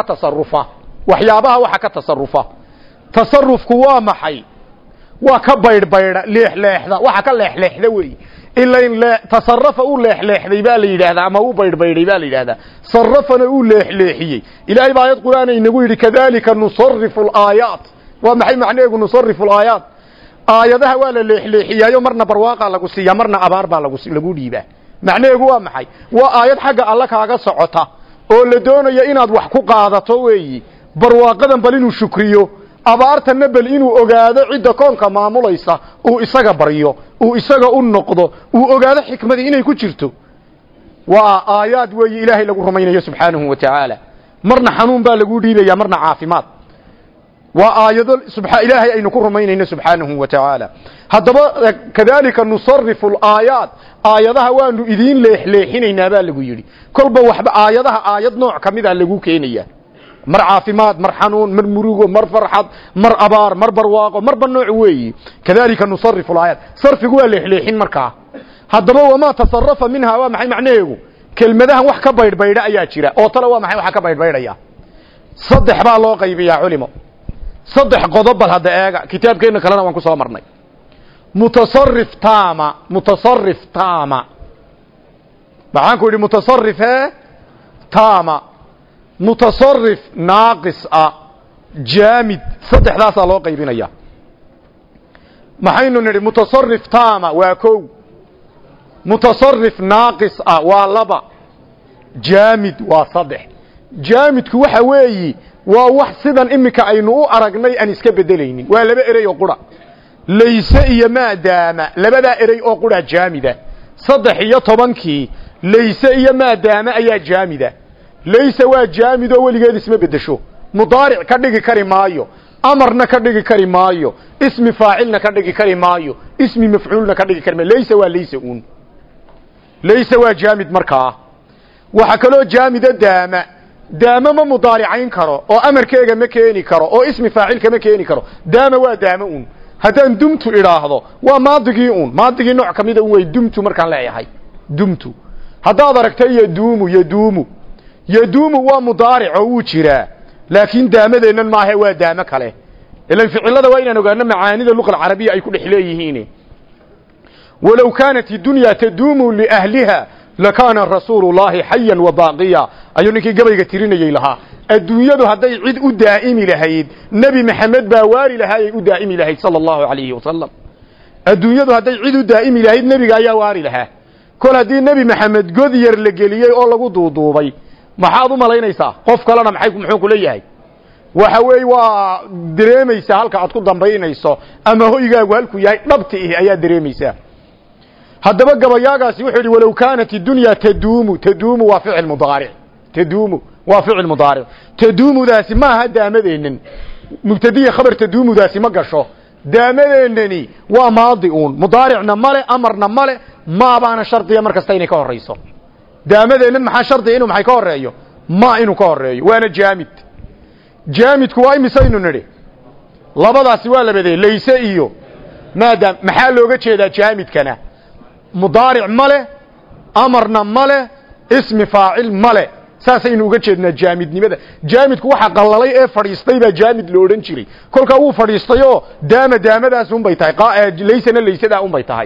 تصرفا تصرفك وامحي وكبير بير ليحليحدا وحكا ليحليحدا وي إلا إن تصرف أو ليحليحدا با ليراهدا أما هو بير با ليراهدا صرفنا أو ليحليحيي إلهي بايات قرآن إنه يري كذلك نصرف الآيات ومحي معنيه نصرف الآيات aayadaha waa la leexleexiyaayo marna barwaaqa lagu siiya marna abaar baa lagu dhiibaa macnaheedu waa maxay waa aayad xagga alla kaaga socota oo la doonayo inaad wax ku qaadato weeyi barwaaqadan bal inuu shukriyo abaartana bal inuu ogaado cidda koonka maamulaysa uu isaga baryo uu isaga u noqdo uu ogaado xikmadii inay ku jirto waa aayad weeyi ilaahay lagu rumaynayo subhanahu wa ta'ala marna xanuun baa lagu dhiibaya marna caafimaad وآيات سبحان إلهي أي نكون رمينين سبحانه وتعالى هذا كذلك نصرف الآيات آياتها وأنه إذين ليحين ينابال يجري كل بوحب آياتها آيات نوع كمذا لجو كينية مر عافمات مر حنون مر مروج مر فرحات مر أبار مر برواق مر بالنوع وي كذلك نصرف الآيات صرف جوا ليحين مركع هذا وما تصرف منها وما معناه كلمة ده وحكى بير أيات شراء أو ترى وما وحكى بير أيات صدق بقى الله قيبي يا علماء صدح قضب هذا ايغا كتاب كينا كلنا وان كسو مرنay متصرف تاما maxaan ku yiri mutasarrif taama mutasarrif naaqis jaamid saddexdaas loo qaybinaya maxaynu niri mutasarrif taama waa koow mutasarrif naaqis waa laba jaamid waa saddex jaamidku waxa weeyi waa wax sidan imika aynu u aragnay aan iska bedelaynin waa laba eray oo qura laysa iyo maadaama labada eray oo qura jaamida 13 laysa iyo maadaama ayaa jaamida laysa waa jaamid oo waligeed isma bedesho mudaaric ka dhigi kari maayo amarna ka dhigi kari maayo ismi faacilna ka dhigi kari maayo ismi mafcuulna ka dhigi kari maayo laysa waa jaamid markaa waxa kale oo jaamida daama ma mudaaricayn karo oo amarkeega ma keeni karo oo ismi faacilka ma keeni karo daama waa daama haddaan dumtu idhaahdo waa maadigii nooc kamida way dumtu markaan leeyahay dumtu haddaad aragtay yaduumu waa mudaaric oo uu jiraa laakiin daamadeennan maahe waa daamo kale ilan ficilada waa inaan ogaano macaanida luqa carabiya ay ku dhex leeyihiin walow kaanat dunya taduumu liahliha لكان رسول الله حيا وباقيا أيونك قبل تريني لها الدنيا هذي عيد دائم لهيد نبي محمد باواري لهاي دائم لهيد صلى الله عليه وسلم الدنيا هذي عيد دائم لهيد نبي جاي واري لها كل هذه نبي محمد قدير لجليه الله قدوضوبي ما حاضر ملايين يسا قف كلنا محيكم محوك ليه وحوي ودريم يسا هالك عتقول ضمبين يسا أما هو يجا وهالكو ياي نبتئه أيا دريم يسا هذا بقى بياقاس يوحي ولو كانت الدنيا تدوم وفعل مضارع تدوم ذاسي ما هدا مذينن مبتدية خبر تدوم ذاسي ما قشو دامذينني وماضئون مضارعنا مالي أمرنا مالي ما بانا شرطي مركزتيني كور رئيسو دامذينن محا شرطي إنو محا كور رئيو ما إنو كور رئيو وانا جامد كواي مسينو نري لبدا سوالا بذي ليس إيو ما دام محا لوغة جيدا جامد كنا مضارع ماله أمرنا ماله اسم فاعل ماله ساسين uga jeedna jaamidnimada jaamidku waxa qalalay ee fariistay ba jaamid loo oran jiray kolka uu fariistayo daamadaas un bay tahay leysana leysada un bay tahay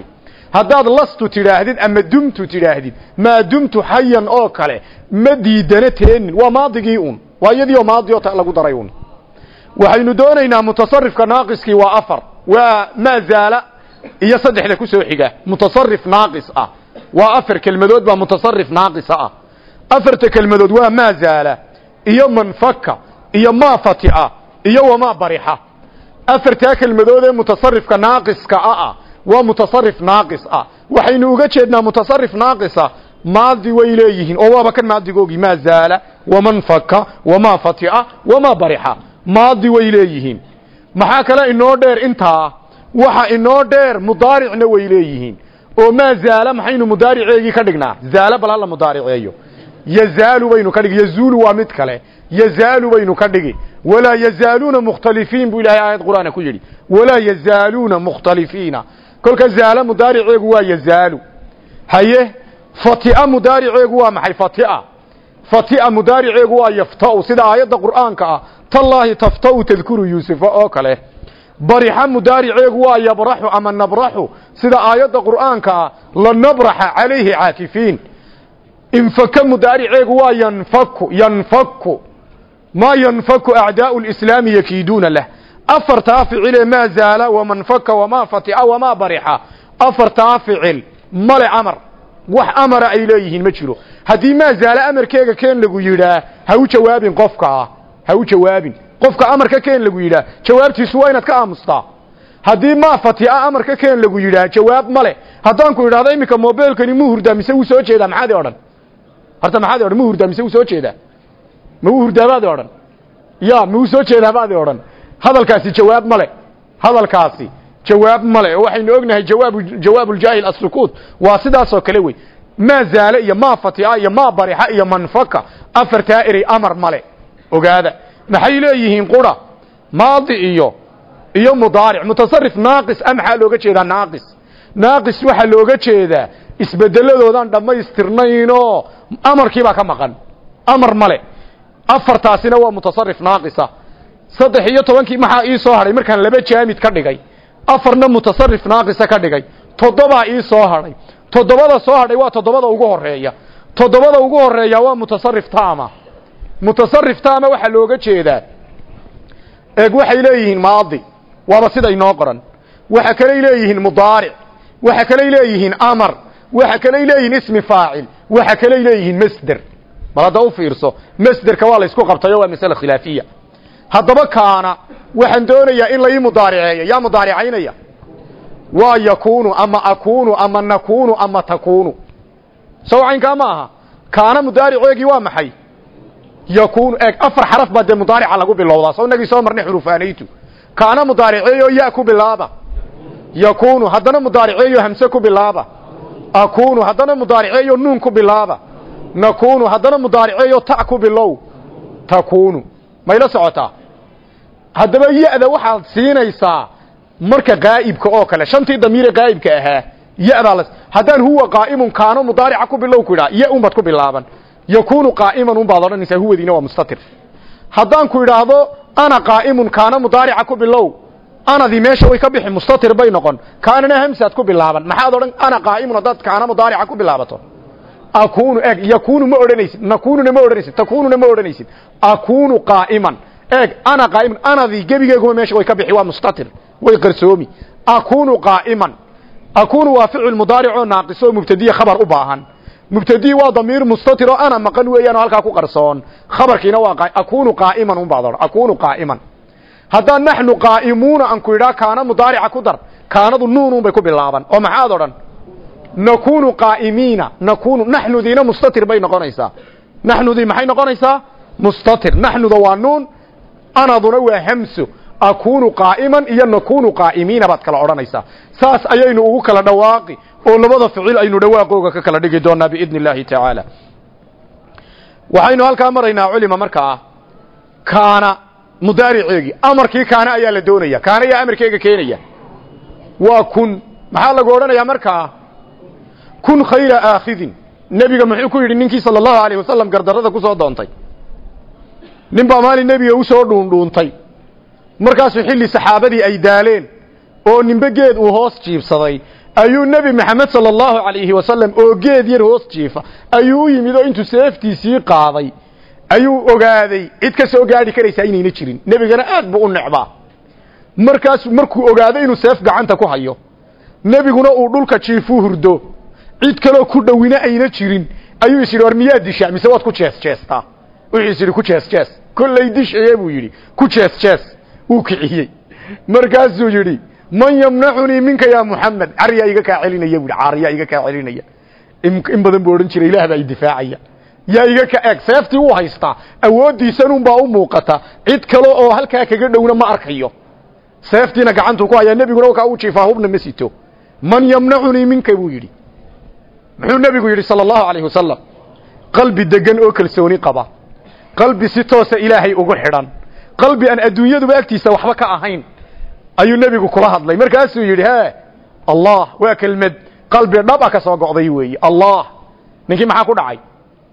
haddaad lastu tidhaahdid ama dumtu tidhaahdid maa dumtu xayan oo kale ma diidana teenin waa maadigii un waa iyadii oo maadi oo lagu daray un waxaynu doonaynaa mutasarrifka naaqiskii waa afar waa maa zaala iyo saddexda ku soo xiga mutasarrif naaqis ah waa afar kelmadood baa mutasarrif naaqis ah afarta kelmadood waa maa zaala iyo manfaka iyo maa fati'a iyo wamaa barixa afartaa kelmadood ee mutasarrifka naaqiska ah waa mutasarrif naaqis ah waxaynu uga jeednaa mutasarrif naaqisa maadi way leeyihiin oo waaba kan maadigoogi maa zaala wamanfaka wamaa fati'a wamaa barixa maadi way leeyihiin maxaa kale inoo dheer intaa waxa inoo dheer mudaaricna way leeyihiin oo maa zaala maxaynu mudaariceegii ka dhignaa zaala bal hala mudaariceeyo yazaalu baynu ka dhigi yazuulu waa mid kale yazaalu baynu ka dhigi walaa yazaaluuna mukhtalifiin buu ilaahay aayad qur'aana ku yidhi walaa yazaaluuna mukhtalifiina kolka zaala mudaariceegu waa yazaalu haye fati'a mudaariceegu waa maxay fati'a mudaariceegu waa yafta'u sida aayadda qur'aanka ah tallaahi tafta'u tadkuru yuusufa oo kale barixa mudaariceegu waa yabraxu ama nabraxu sida aayadda qur'aanka ah lanabraxa calayhi caakifiin infaka mudaariceegu waa yanfaku maa yanfaku acdaa'u lislaami yakiiduuna lah afartaa ficile maa zaala wamanfaka wamaa fati'a wamaa barixa afartaa ficil male amar wax amara ay leeyihiin ma jiro haddii maa zaala amarkeega keen lagu yidhaa ha u jawaabin qofka amarka keen lagu yidhaa jawaabtiisu waa inaad ka aamustaa haddii maa fati'a amarka keen lagu yidhaa jawaab male haddaan ku idhahdo iminka mobeelkani mu hurdaa mise wuu soo jeedaa maxaad odhan horta maxaad odhan mu hurdaa mise wuu soo jeedaa ma wuu hurdaabaad odhan ya ma wuu soo jeedaabaad odhan hadalkaasi jawaab male oo waxaynu ognahay jawaabuljaahil as-sukuut waa sidaasoo kale wey maa zaala iyo maa fati'a iyo maa barixa iyo manfaka afartaa erey amar male ogaada maxay leeyihiin qura maadi iyo mudaaric mutasarrif naaqis maxaa looga jeedaa naaqis waxaa looga jeedaa isbedeladoodan dhammaystirnaynoo amarkiibaa ka maqan amar male afartaasina waa mutasarrif naaqisa 13 maxaa ii soo hadhay markaan laba jaamid ka dhigay afarna mutasarrif naaqisa ka dhigay 7 ii soo hadhay 7 soo hadhay waa 7 ugu horeeya 7 ugu horeeya waa mutasarrif taama waxa looga jeedaa waxay leeyihiin maadi waaba sida inoo qoran waxa kale leeyihiin mudaaric waxa kale leeyihiin amar waxa kale leeyihiin ismi faacil waxa kale leeyihiin masdar balada u fiirso masdarka waa la isku qabtayo waa mas'ala khilaafiya haddaba kaana waxaan doonayaa in la ii mudaariceeyo yaa mudaaricaynaya waa yakuunu ama akuunu ama nakuunu ama takuunu sawcaynka ma aha kaana mudaariceegi waa maxay yakuunu afar xaraf baa mudaarica lagu bilowdaa soo nagi soo marnay xurufaanaytu kaana mudaariceeyo ya ku bilaaba yakuunu haddana mudaariceeyo hamse ku bilaaba akuunu haddana mudaariceeyo nuun ku bilaaba nakuunu haddana mudaariceeyo ta ku bilow takuunu mayla socotaa haddaba ya-da waxaad siinaysaa marka qaa'ibka oo kale shantii damiire qaa'ibka ahaa ya-da haddaan huwa qaa'imun kaano mudaarica ku bilow ku idhaa ya unbaad ku bilaaban yakuunu qaa'iman unbaad odhanaysaa huwadiina waa mustatir haddaan ku idhaahdo ana qaa'imun kaana mudaarica ku bilow anadii meesha way ka bixi mustatir bay noqon kaanana hamsaad ku bilaaban maxaad odhan ana qaa'imun haddaad kaana mudaarica ku bilaabato akuunu yakuunu ma odhanaysid nakuununa ma odhanaysid takuununa ma odhanaysid akuunu qaa'iman ana qaa'iman anadii gebigeeguma meesha way ka bixi waa mustatir way qarsoomi akuunu qaa'iman akuunu waa ficil mudaaric oo naaqis oo mubtadiya khabar u baahan mubtadi waa damiir mustatir oo ana maqan weeyaan halka ku qarsoon khabarkiina waa akuunu qaa'iman baad akuunu qaa'iman hadaa nahnu qaa'imuuna an ku ira kaana mudaarica ku dar kaanadu nuun bay ku bilaaban oo maxaad oran nakunu qaa'imiina nakunu nahnu diina mustatir bay noqonaysaa nahnu di maxay noqonaysaa mustatir nahnu waa nuun anaduna waa hamsu akunu qaa'iman iyo nakunu qaa'imiina baad kala oranaysaa saas ayaynu ugu kala dhawaaqi oo labada ficil aynu dhawaaqooga ka kala dhigi doonaa biidni illaahi tacaala waxaynu halkaa maraynaa culima markaa kaana mudaariceegi amarkii kaana ayaa la doonaya kaana ayaa amarkeega keenaya waa kun maxaa lagu odhanayaa markaa kun khayra aakhidin nebiga muxuu ku yidhi ninkii sala allahu alayh wasalam gardarrada ku soo doontay nin baa maalin nebiga u soo dhuundhuuntay markaasuu xilli saxaabadii ay daaleen oo nimbe geed uu hoos jiibsaday ayuu nabi maxamed sallallahu alayhi wasallam oo geed yar hoos jiifa ayuu yimid oo intuu seeftiisii qaaday ayuu ogaaday cid ka soo gaari karaysa inayna jirin nabigana aad buu u necbaa markuu ogaaday inuu seef gacanta ku hayo nabiguna uu dhulka jiifuu hurdo cid kale ku dhawina ayna jirin ayuu isiri war miyaa disha mise waad ku jeestaa wuxuu isiri ku jees kullay dishayay buu yiri ku jees uu kiciyay markaasuu yiri man yamna'uni minka ya muhammad ariya iga ka celinaya buu ariya iga ka celinaya in badan buu oran jiray ilaah baa difaacaya yaa iga ka eeg seeftii uu haysta awoodiisan baa u muuqata cid kale oo halka kaga dhawna ma arkayo seeftiina gacantu ku haya nabiguna waxa uu jiifaa hubna masito man yamna'uni minka buu yiri muxuu nabigu yiri sallallahu alayhi wasallam qalbi degan oo kalsooni qaba qalbi si toos ah ilaahay ugu xidhan qalbi aan adduunyadu baagtiisa waxba ka ahayn ayuu nabigu kula hadlay markaasuu yiri Allah waa kelmad qalbi dhab ah ka soo go'day weey Allah ninkii maxaa ku dhacay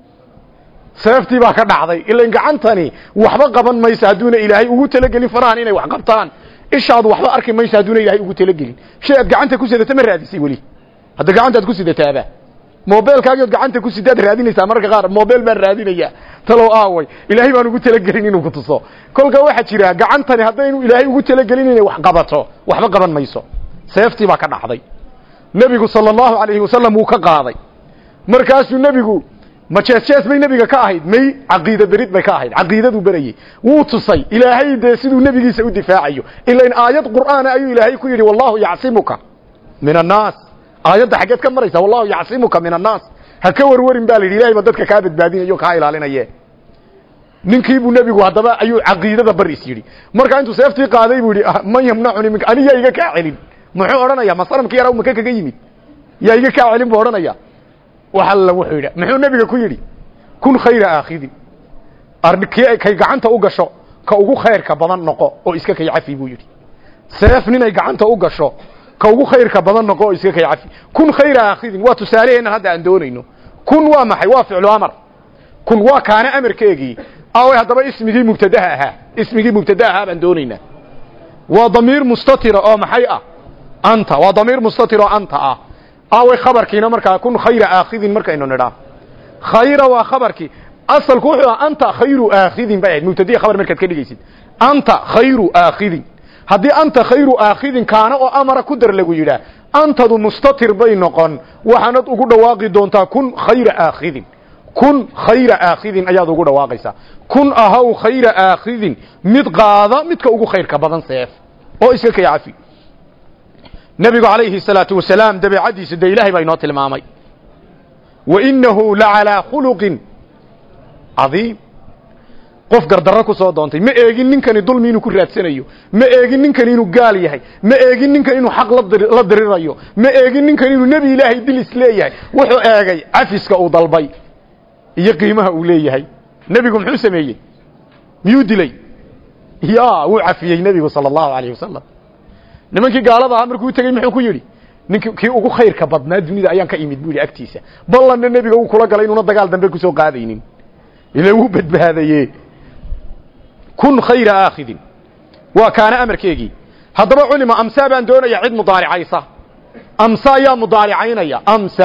seeftii baa ka dhacday ilaa gacantani waxba qaban maysa haduuna ilaahay ugu talagelin farahan inay wax qabtaan ishaadu waxba arki maysa haduuna ilaahay ugu talagelin shay aad gacanta ku sidata ma raadisay wali hadda gacanta aad ku sidataaba mobilkaaga gacanta ku sidaad raadinaysa marka qaar mobil baan raadinaya talow aaway ilaahay baan ugu talagelin inuu ku tuso kolka waxa jira gacantani hadaynu ilaahay ugu talagelin inay wax qabato waxba qaban mayso seeftii baa ka dhacday nabigu sallallahu alayhi wasallam uu ka qaaday markaasuu nabigu ma jees bay nabiga ka ahayd may aqeeda barid bay ka ahayd aqeedadu barayay wuu tusay ilaahay de siduu nabigiisa u difaacayo ila in aayad qur'aan ayuu ilaahay ku yiri wallahu ya'simuka min an-nas aayada xageed ka maraysa wallahu ya'simuka min an-nas haka warwarin baa ilaahay ba dadka ka badbaadinayo ka ilaalinaya ninkii buu nabigu hadaba ayuu aqeedada baris yiri marka intuu seeftii qaaday buu yiri man yamna'uni minka aniga iga ka celin muxuu oranaya masalamkii yaraw maka kaga yimid yaa iga ka celin buu oranaya waxa la wuxuu yiri muxuu nabiga ku yiri kun khayra aakhidi arkii kay gacanta u gasho ka ugu khayrka badan noqo oo iska kay cafi buu yiri seef ninay gacanta u gasho ka ugu khayrka badan noqo oo iska kay cafi kun khayra aakhidi waa tusaaleena hadda aan doonayno kun waa maxay waa ficlu amar kun waa kaana amarkeegi aw hadaba ismigii mubtadaha baan doonayna waa damiir mustatir oo maxay ah anta waa damiir mustatir oo anta ah aw khabarkiina marka kun khayra aakhidin marka inoo nidhaa khayra waa khabarki asalku wuxuu anta khayru aakhidin baa mubtadihi khabar markaad ka dhigaysid anta khayru aakhidin hadii anta khayru aakhidin kaana oo amara ku dar lagu yiraahdo antadu mustatir bay noqon waxaanad ugu dhawaaqi doontaa kun khayra aakhidin kun khayra aakhidin ayaad ugu dhawaaqaysaa kun ahaw khayra aakhidin mid qaada midka ugu khayrka badan seef oo iska ka yafi nabiga alayhi salatu wasalaam dabeecadiisa de ilaahay baa inoo tilmaamay wa innahu la ala khuluqin azim qof gardarro ku soo doontay ma eegin ninkani dulmi inuu ku raadsanayo ma eegin ninkani inuu gaal yahay ma eegin ninkani inuu xaq la dirirayo ma eegin ninkani inuu nabi ilaahay dil isleeyahay wuxuu eegay afiska uu dalbay iyo qiimaha uu leeyahay nabigu muxuu sameeyay miyuu dilay wuu cafiyay nabigu sallallahu alayhi wasallam nimankii gaalada ah markuu tagay muxuu ku yiri ninkii ugu khayrka badnaa dunida ayaan ka imid buuli agtiisa ballanna nabiga uu kula galay inuu dagaal dambe ku soo qaadaynin ilaa uu badbaadayay kun khayra aakhidin wa kaana amarkeegi hadaba culima amsa baan doonaya cid mudaaricaysa amsa ya mudaaricaynaya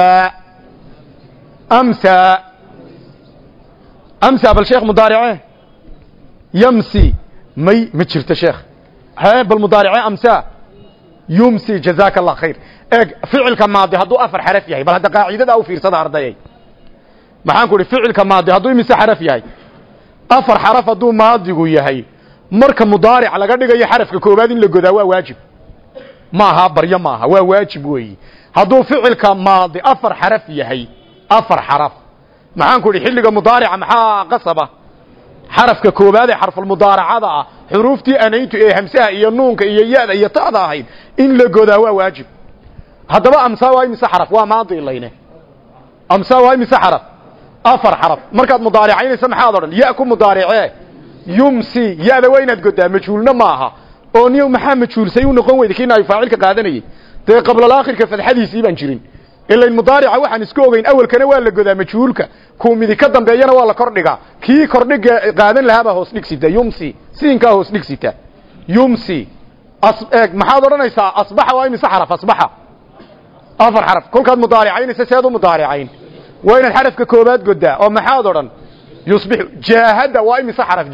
amsa bal sheekh mudaarice yamsi may ma jirto sheekh bal mudaarice amsa يمسي جزاك الله خير فعل كماضي هدو أفر حرف ياهي بل هذا قاعدة أو في رصد أرضي ما حنقول فعل كماضي هدو يمسي حرف ياهي أفر حرف هدو ماضي ياهي مركب مضارع على قد يجي حرف كوبادين لجدا واجب ما هابر يا ما هو واجب وي هدو فعل كماضي أفر حرف ياهي أفر حرف ما حنقول حل مضارع محا قصبة حرف كوبادي حرف المضارع هذا حروفتي أنيت إيه همسها إيه النون إيه ياء إيه تاء هاي إن لجدا واجب هذا بقى أمسا واي مسحرف وماضي اللينه أمسا واي مسحرف أفر حرف مركز مضارعين سمح حاضر يأكل مضارعه يمسي يا ذا وين تقدم مجهولنا معها أونيو محمد مجهول سيون قوي ذكينا يفعلك قادني تي قبل الآخر كفي الحديث يبان جرين إلا المضارع وحن اسكوغين أول كنوال لقدا مجهولك كومي ذي كدم بيانا ولا كردقا كي كردق قادن لها بهوس نكسيتا يمسي سينكا هوس نكسيتا يمسي محاضرنا يسا أصبح واي مسحرف أصبح afar xaraf kolkaad mudaaricaynaysa seed u mudaaricayn waa inaad xarafka koobaad godaa oo maxaad odhan yusbixu jaahada waa imise xaraf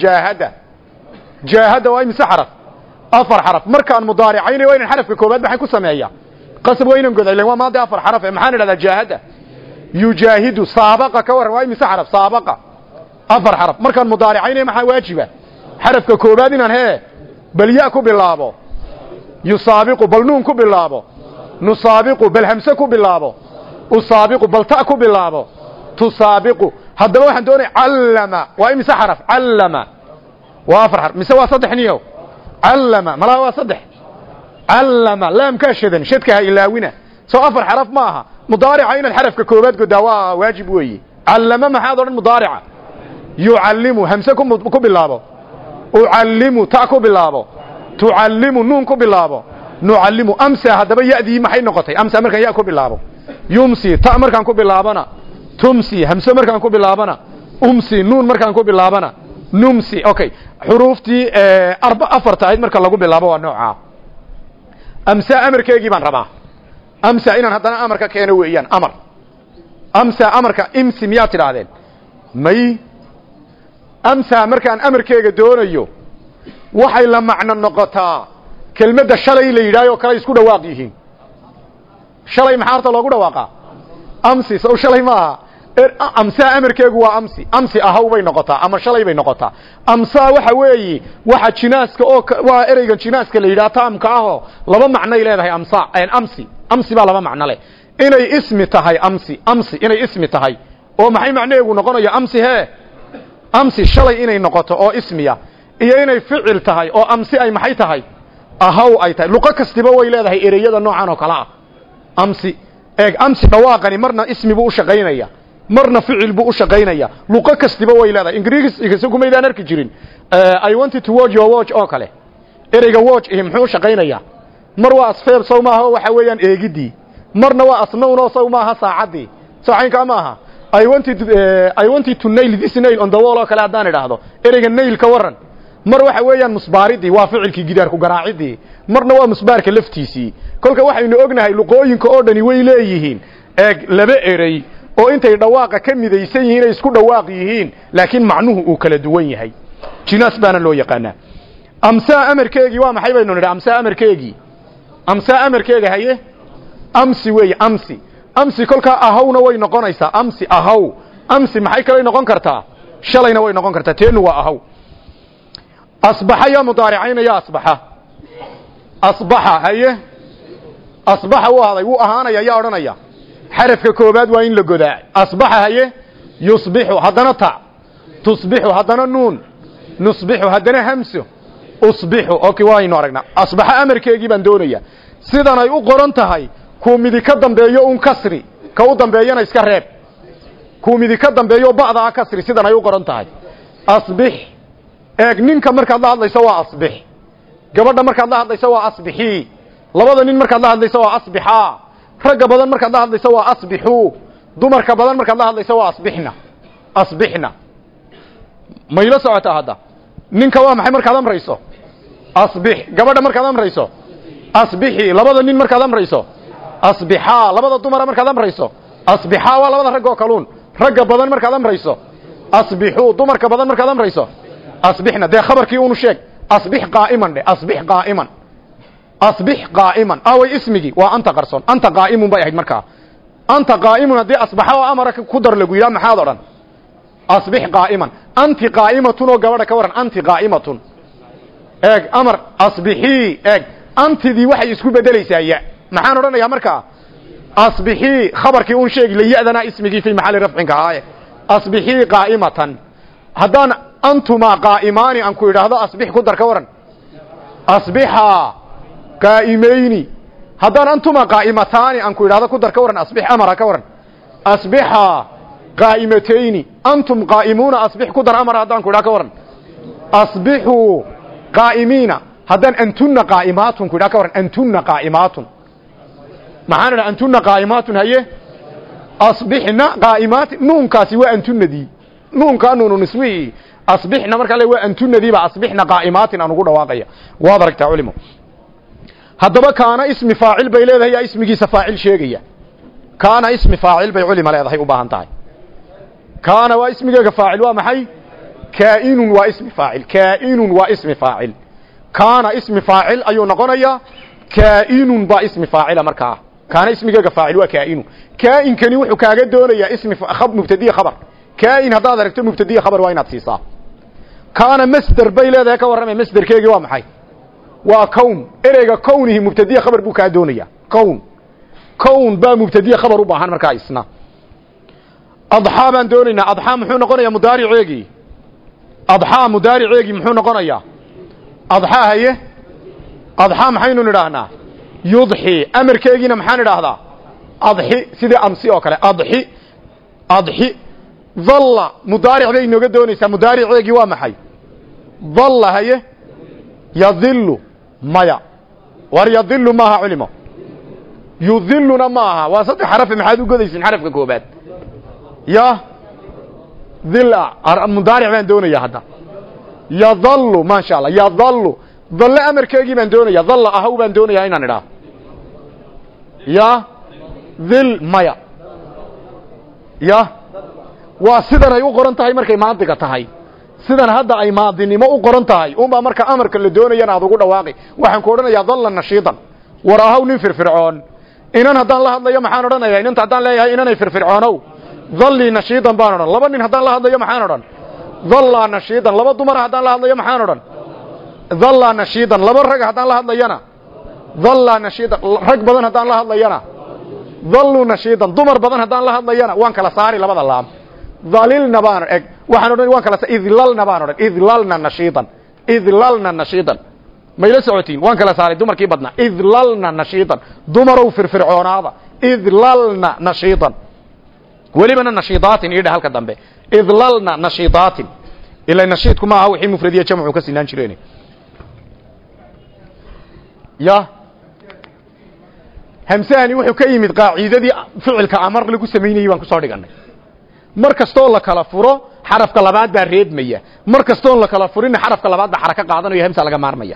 jaahada waa imise xaraf afar xaraf markaan mudaaricaynay waa inaan xarafka koobaad maxay ku sameeyaa qasab waa inaan godaa ilaan waa maadi afar xaraf ee maxaan idhahdaa jaahada yujaahidu saabaqa ka waran waa imise xaraf saabaqa afar xaraf markaan mudaaricaynay maxaa waajiba xarafka koobaad inaan bal ya ku bilaabo yusaabiqu bal nuun ku bilaabo nusaabiqu bal hamse ku bilaabo usaabiqu bal ta ku bilaabo tusaabiqu haddaba waxaan doonay callama waa imise xaraf callama waa afar xaraf mise waa saddex niyow callama malaha waa saddex callama laamkaa shadan shadka ha ilaawina soo afar xaraf ma aha mudaarica inaad xarafka koobaad godaa waa waajib weeye callama maxaad odhan mudaarica yucallimu hamse ku bilaabo ucallimu ta ku bilaabo tucallimu nuun ku bilaabo nucallimu amsa haddaba ya'dii maxay noqotay amsa markaan ya ku bilaabo yumsi ta markaan ku bilaabana tumsi hamse markaan ku bilaabana umsi nuun markaan ku bilaabana numsi okay xuruuftii afarta ahayd marka lagu bilaabo waa nooca amsa amarkeegii baan rabaa amsa inaan haddana amarka keeno weeyaan amsa amarka imsi miyaa tidhaahdeen may amsa markaan amarkeega doonayo waxay la macno noqotaa kelmadda shalay la yidhaayo kale isku dhawaaq yihiin shalay maxaa horta loogu dhawaaqa amsi sow shalay maaha amsa amarkeegu waa amsi ahaw bay noqotaa ama shalay bay noqotaa amsa waxa weeye waxa jinaaska oo waa ereyga jinaaska la yidhaah taamka ahoo laba macnoy leedahay amsi baa laba macno leh inay ismi tahay amsi inay ismi tahay oo maxay macnaheegu noqonaya amsi shalay inay noqoto oo ismiya iyo inay ficil tahay oo amsi ay maxay tahay ahaw ay tahay luqo kastiba way leedahay ereyada noocan oo kale ah amsi dhawaaqani marna ismi buu u shaqaynaya marna ficil buu u shaqaynaya luqo kastiba way leedahay ingiriis kumaydaan arki jirin I wanted to watch your watch oo kale ereyga watch muxuu shaqaynaya mar waa asfeeb sow maaha waxa weeyaan eegidii marna waa asnown oo sow maaha saacadii saacaynka maaha I wanted to nail this nail on the wall oo kale haddaan idhaahdo ereyga nail ka waran mar waxa weeyaan musbaaridii waa ficilkii gidaarku garaacidii marna waa musbaarka laftiisii kolka waxaynu ognahay luqooyinka oo dhani way leeyihiin laba erey oo intay dhawaaqa ka midaysan yihiin ay isku dhawaaq yihiin laakiin macnuhu uu kala duwan yahay jinaas baana loo yaqaanaa amsa amarkeegii waa maxay baynu nidhaa amsa amarkeega haye amsi weeye amsi kolkaa ahawna way noqonaysaa amsi maxay kale noqon kartaa shalayna way noqon kartaa teenu waa ahaw asbaxa yaa mudaaricaynaya asbaxa haye asbaxa wuu ahaanaya yaa odhanaya xarafka koobaad waa in la godaa asbaxa haye yusbixu haddana ta tusbixu haddana nuun nusbixu haddana hamso usbixu okay waaynu aragnaa asbaxa amarkeegii baan doonaya sidan ay u qoran tahay kuu midi ka dambeeyo un kasri ka u dambeeyana iska reeb kuu midi ka dambeeyo ba'daa kasri sidan ay u qoran tahay asbix ninka markaad la hadlayso waa asbix gabadha markaad la hadlayso waa asbixii labada nin markaad la hadlayso waa asbixaa ragga badan markaad la hadlayso waa asbixuu dumarka badan markaad la hadlayso waa asbixna mayla socotaa hadda ninka waa maxay markaad amrayso asbix gabadha markaad amrayso asbixii labada nin markaad amrayso asbixaa labada dumara markaad amrayso asbixaa waa labada rag oo kaluun ragga badan markaad amrayso asbixuu dumarka badan markaad amrayso asbixna dee khabarkii unu sheeg asbix qaa'iman dhe asbix qaa'iman away ismigii waa anta qarson anta qaa'imun bay ahayd markaa anta qaa'imun haddii asbaxa oo amara ku dar lagu yidhaha maxaad odhan asbix qaa'iman anti qaa'imatun oo gabadha ka waran anti qaa'imatun amar asbixii antidii waxay isku bedelaysaa ya maxaan odhanayaa markaa asbixii khabarkii un sheegi laya'dana ismigii fi maxalli rafcinka ahaaye asbixii qaa'imatan haddaan antuma qaa'imaani aan ku idhaahdo asbix ku dar ka waran asbixaa qaa'imayni haddaan antuma qaa'imataani aan ku idhaahdo ku dar ka waran asbix amara ka waran asbixaa qaa'imatayni antum qaa'imuuna asbix ku dar amara haddaan ku idhaha ka waran asbixuu qaa'imiina haddaan antuna qaa'imaatun ku idhaha ka waran antuna qaa'imaatun maxaan idhaha antuna qaa'imaatun haye asbixna qaa'imaat nuunkaasi waa antunadii nuunkaa nuunu niswihii asbixna markaa le waa antunadiiba asbixna qaa'imaatin aan ugu dhawaaqaya waad aragtaa culimo haddaba kaana ismi faacil bay leedahay yaa ismigiisa faacil sheegaya kaana ismi faacil bay culima leedahay u baahan tahay kaana waa ismigeega faacil waa maxay kaa'inun waa ismi faacil kaa'inun waa ismi faacil kaana ismi faacil ayuu noqonayaa kaa'inun baa ismi faacila markaa kaana ismigeega faacil waa kaa'inun kaa'inkani wuxuu kaaga doonayaa ismi mubtadiya khabar kaa'in haddaad aragto mubtadiya khabar waa inaad siisaa kaana masder bay leedahay ka warramay masderkeegii waa maxay waa kown ereyga kownihi mubtadiya khabar buu kaa doonayaa kown baa mubtadiya khabar u baahan markaa isna adxaa baan doonaynaa adxaa muxuu noqonayaa mudaariceegii adxaa mudaariceegii muxuu noqonayaa adxaa haye adxaa maxaynu nidhaahnaa yudxi amarkeegiina maxaan idhaahdaa adxi sidii amsi oo kale adxi dhalla mudaaric bay inooga doonaysaa mudaariceegii waa maxay dhalla haye yadillu maya war yadillu maaha culimo yudilluna maaha waa saddex xarafe maxaad u godaysin xarafka koobaad ya dhilla mudaaric baan doonayaa hadda yadallu maasha allah yadallu dhalle amarkeegii baan doonayaa dhalla ahaw baan doonayaa inaan idhaa ya dhil maya ya waa sidan ay u qoran tahay markay maadiga tahay sidan hadda ay maadinimo u qoran tahay unbaa marka amarka la doonayana aad ugu dhawaaqi waxaan ku odhanayaa dhalla nashiidan war ahaw nin firfircoon inan haddaan la hadlayo maxaan odhanayaa inanta haddaan leeyahay inanay firfircoonow dhallii nashiidan baan odhan laba nin haddaan la hadlayo maxaan odhan dhallaa nashiidan laba dumara haddaan la hadlayo maxaan odhan dhallaa nashiidan laba rag haddaan la hadlayana dhallaa nashiidan rag badan haddaan la hadlayana dhalluu nashiidan dumar badan haddaan la hadlayana waan kala saari labada laam dhalilna baan eg waxaan odhan waan kala idlalna baan odhan idlalna nashiidan mayla socotiin waan kala saaray dumarkii badnaa idlalna nashiidan dumarow firfircoonaada idlalna nashiidan welibana nashiidaatin idha halka dambe idlalna nashiidaatin ila nashiidku maaha wixii mufradiya jamcu ka sinaan jireen ya hamsahani wuxuu ka yimid qaacidadii ficilka amar lagu sameeyay baan ku soo dhiganay mar kastoo la kala furo xarafka labaad baa reebmaya mar kastoo la kala furin xarafka labaad baa xaraka qaadanayo hamsa laga maarmaya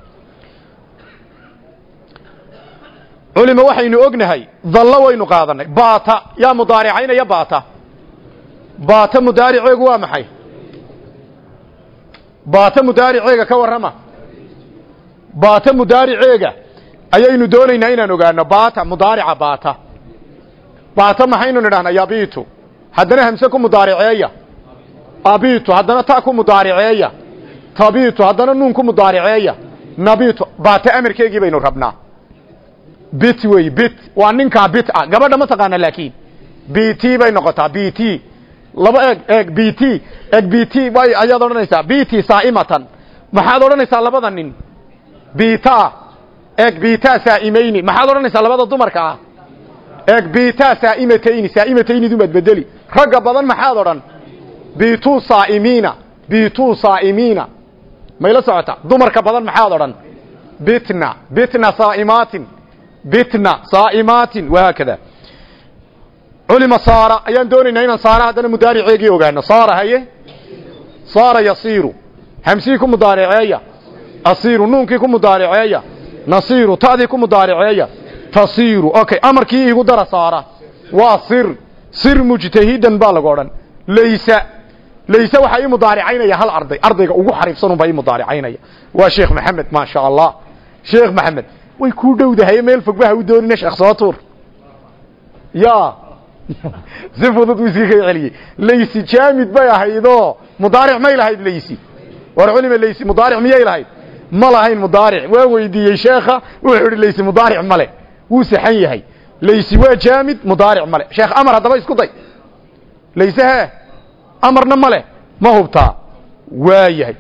culimo waxaynu ognahay dhalla waynu qaadanay baata yaa mudaaricaynaya baata mudaariceegu waa maxay baata mudaariceega ka warrama baata mudaariceega ayaynu doonaynaa inaan ogaano baata mudaarica baata maxaynu nidhahnaa yabiitu haddana hamse ku mudaariceeya abiitu haddana ta ku mudaariceeya tabiitu haddana nuun ku mudaariceeya nabiitu baata amarkeegii baynu rabnaa bit wey bit waa ninkaa bit ah gabadha ma taqaana laakiin bt bay noqotaa bt laba eeg bt way ayaad odhanaysaa bt saa'imatan maxaad odhanaysaa labada nin bita eeg bita saa'imayni maxaad odhanaysaa labada dumarka ah eeg bita saa'imatayni dumaad bedeli ragga badan maxaad odhan bitu saa'imiina mayla socota dumarka badan maxaad odhan bitna saa'imaatin wahaakada culima saara ayaan doonaynaa inaan saara haddana mudaariceegii ogaano saara haye saara yasiiru hamsii ku mudaariceeya asiiru nuunkii ku mudaariceeya nasiiru ta'dii ku mudaariceeya tasiiru okay amarkii igu dara saara waa sir mujtahidan baa lagu odhan laysa waxaa ii mudaaricaynaya hal ardayga ugu xariifsan unbaa ii mudaaricaynaya waa sheekh maxamed maasha allah sheekh maxamed way ku dhowdahay meel fog baa u doonina sheekh sootur ya si fudud wiski ka celiyay laysi jaamid bay ahaydo mudaaric may lahayd laysi war culima laysi mudaaric miyay lahayd ma lahayn mudaaric waa weydiiyey sheekha wuxuu yiri laysi mudaaric male wuu saxan yahay laysi waa jaamid mudaaric male sheekh amar hadaba isku day laysaha amarna male ma hubtaa waa yahay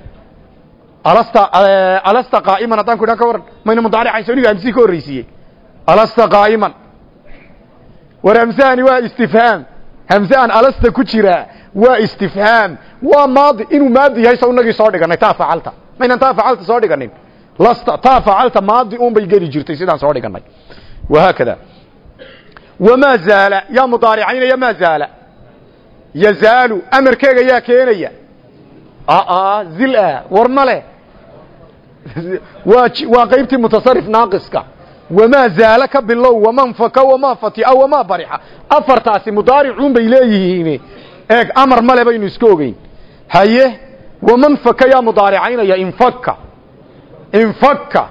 alasta qaa'iman haddaan ku idhaan ka waran mayna mudaaricayso aniga hamsii ka horraysiiyey alasta qaa'iman war hamsahani waa istifhaam hamsahan alasta ku jiraa waa istifhaam waa maadi inuu maadi yahay sawnagii soo dhiganay taa facalta maynan taa facalta soo dhiganin lasta taa facalta maadi uun bay geli jirtay sidaan soo dhiganay wahaakada wamaa zaala yaa mudaaricaynaya maa zaala yazaalu amarkeega yaa keenaya zil war male وقيبتي متصرف ناقصك وما زالك بالله ومن فك وما فتئ وما برح أفرتاسي مضارعون بإليه أمر مالي بين اسكوغين هيه ومن فك يا مضارعين يا انفك انفك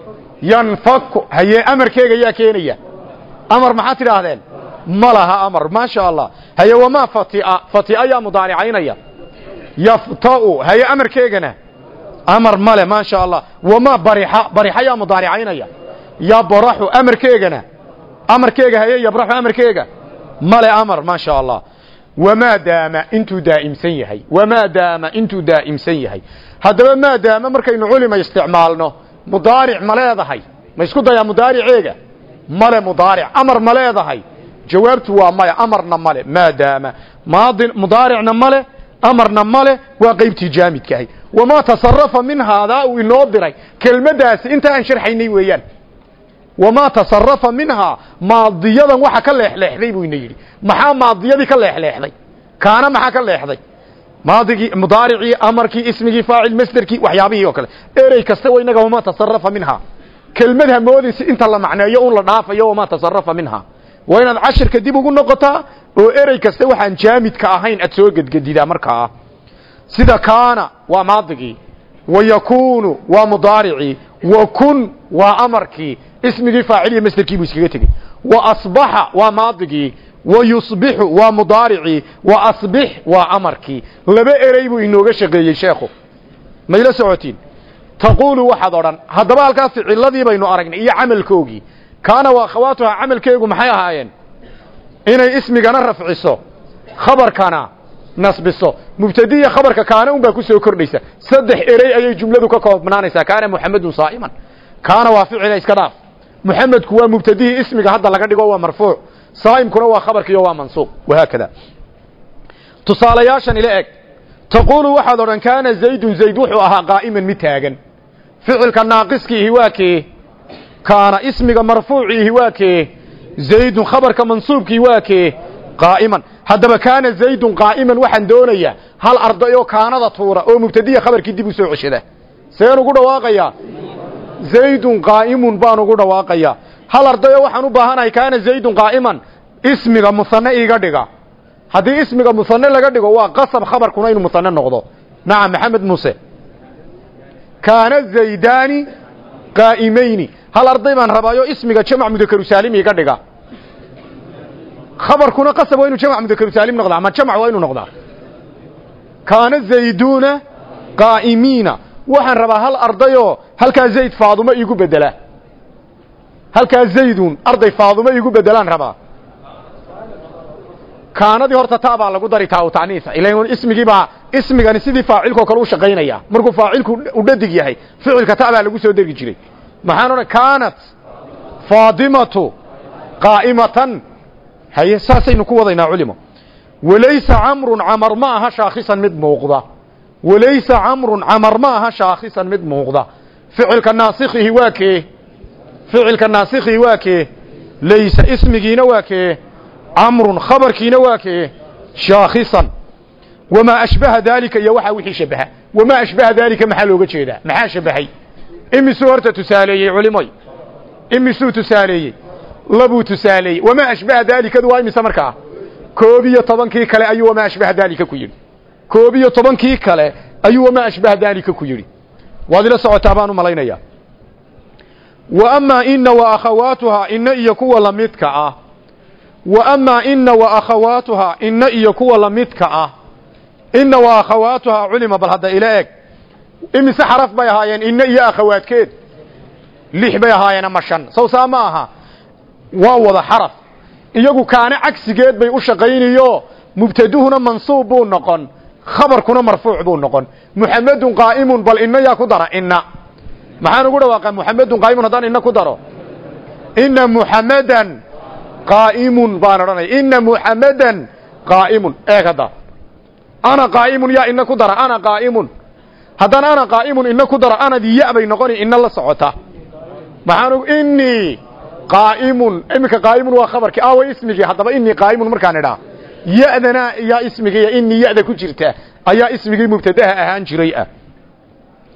ينفك هيه أمر كيغا يا كينيا أمر محاتر هذين ملها أمر ما شاء الله هيه وما فتئ يا مضارعين يا يفتأ هيه أمر كيغنا أمر مالي ما شاء الله وما برح يا مضارعين يا يبرح أمر كيغنا أمر كيغا هيه يبرح أمر كيغا مالي أمر ما شاء الله وما دام انتو دائم سيهي وما دام انتو دائم سيهي هذا ما دام مركين علم استعمالنا مضارع ملاذهي ما يسكت يا مضارع ايغا مال مضارع امر ملاذهي جوابته وما امرنا مال ما دام ماضي مضارعنا مال امرنا مال وقيبتي جامد كهي وما تصرف من هذا ونودري كلمداس انت ان شرحيني ويان وما تصرف منها ماضيدا waxa ka leexleexday buu inayiri maxaa maadiyadii ka leexleexday kaana maxaa ka leexday maadigi mudaarici amarki ismigi faa'il masdarki waxyaabihi oo kale erey kasta way inaga wama tasarrafa minha kelmadha moodisi inta la macneeyo oo la dhaafayo wama tasarrafa minha waa inaad cashirka dib ugu noqotaa oo erey kasta waxaan jaamid ka ahayn aad soo gadgadida markaa sida kaana waa maadigi ويكون ومضارعي وكن وأمركي اسمي فاعلي مصدركي بيسكيتي واصبح وماضي ويصبح ومضارعي واصبح وامركي لبا اريبو انوغا شقيي شيخو ما الى سعوتين تقول واحد اورن هدبا halka ficiladii baynu aragnay iyo amalkoogi kana waa khawaatuha amalkeegu maxay ahaayeen inay ismigana rafciso khabarkana nasbiso mubtadiya khabarka kaana baa ku soo kordhaysa saddex erey ayay jumladu ka koobnaanaysaa kaana muhammadun saa'iman kaana waa ficil iska dhaaf محمد كوا مبتدئ اسمك هذا لقد هو مرفوع صائم كنا هو خبر كيوا منصوب وهكذا تصالياشن إليك تقول واحد أن كان زيد وحوها قائما متاجا فعل كان ناقص كي هواكي كان اسمك مرفوع هواكي زيد خبر كمنصوب كي هواكي قائما هذا كان زيد قائما وحن دونيا هل أرضيو كان ذا طورة أو مبتدئ خبر كدي بسوع شده سينقول واقعيا زيد قائم بانو غو dhawaaqaya hal ardayo waxaan u baahanahay kaana zayd qaa'iman ismiga musanna iga dhiga hadii ismiga musanna laga dhigo waa qasab khabarkuna inuu musanna noqdo naam maxamed muuse kaana zaydani qaa'imayni hal arday baan rabaayo ismiga jamac mudakar saalim iga dhiga khabarkuna qasab waa inuu jamac mudakar saalim noqdo ama jamac waa inuu noqdo kaana zayduna qaa'imina waxaan rabaa hal ardayo halka zayd faaduma igu bedela halka zaydun arday faaduma igu bedelaan rabaa kaanadi horta taaba lagu dari taa taaniisa ilaan ismigani sidii faacilku kale u shaqeynaya markuu faacilku u dhadig yahay ficilka taaba lagu soo dari jiray maxaan oran kaanat faadimatu qaa'imatan hay saasaynu ku wadaynaa culimo walaysa amrun amar ma aha shaakhisan mid muuqda وليس عمر معها شاخصا مد موقضة فعل كالناسخ هواكي فعل كالناسخ هواكي ليس اسمك نواكي عمر خبرك نواكي شاخصا وما أشبه ذلك يوحى وحي شبه وما أشبه ذلك محلوك جيدا محا شبهي إمي سورة تسالي علمي إمي سو تسالي لبو تسالي وما أشبه ذلك دواء إمي سمركا كوبية طبنكي كلا أي وما أشبه ذلك كيل كوبية طبنكي كلا أي وما أشبه ذلك كيل وهذه لسعة تابان ملينيا وأما إن وأخواتها إن يكو لمتكا وأما إن وأخواتها إن يكو لمتكا إن وأخواتها علم بل هذا إليك إمس حرف بيهايين إن إيا أخوات كيد ليح بيهايين مشان سوسا ماها ووضع حرف إياكو كان عكس جيد بي أشغين إياه مبتدوهنا منصوب بون نقن خبر كنا مرفوع بون نقن محمد قائم بل إن يا كدر إن maxaan ugu dhawaaqaa muhammadun qaa'imun hadan inna ku daro inna muhammadan qaa'imun baan oranay inna muhammadan qaa'imun eegada ana qaa'imun ya inna ku daro ana qaa'imun hadan ana qaa'imun inna ku daro ana diya bay noqoni inna la socota maxaan ugu inni qaa'imun imika qaa'imun waa khabarki aaway ismigi hadaba inni qaa'imun markaan idhaa ya'dana ya ismigi inni ya'da ku jirta ayaa ismigi mubtadaha ahaan jiray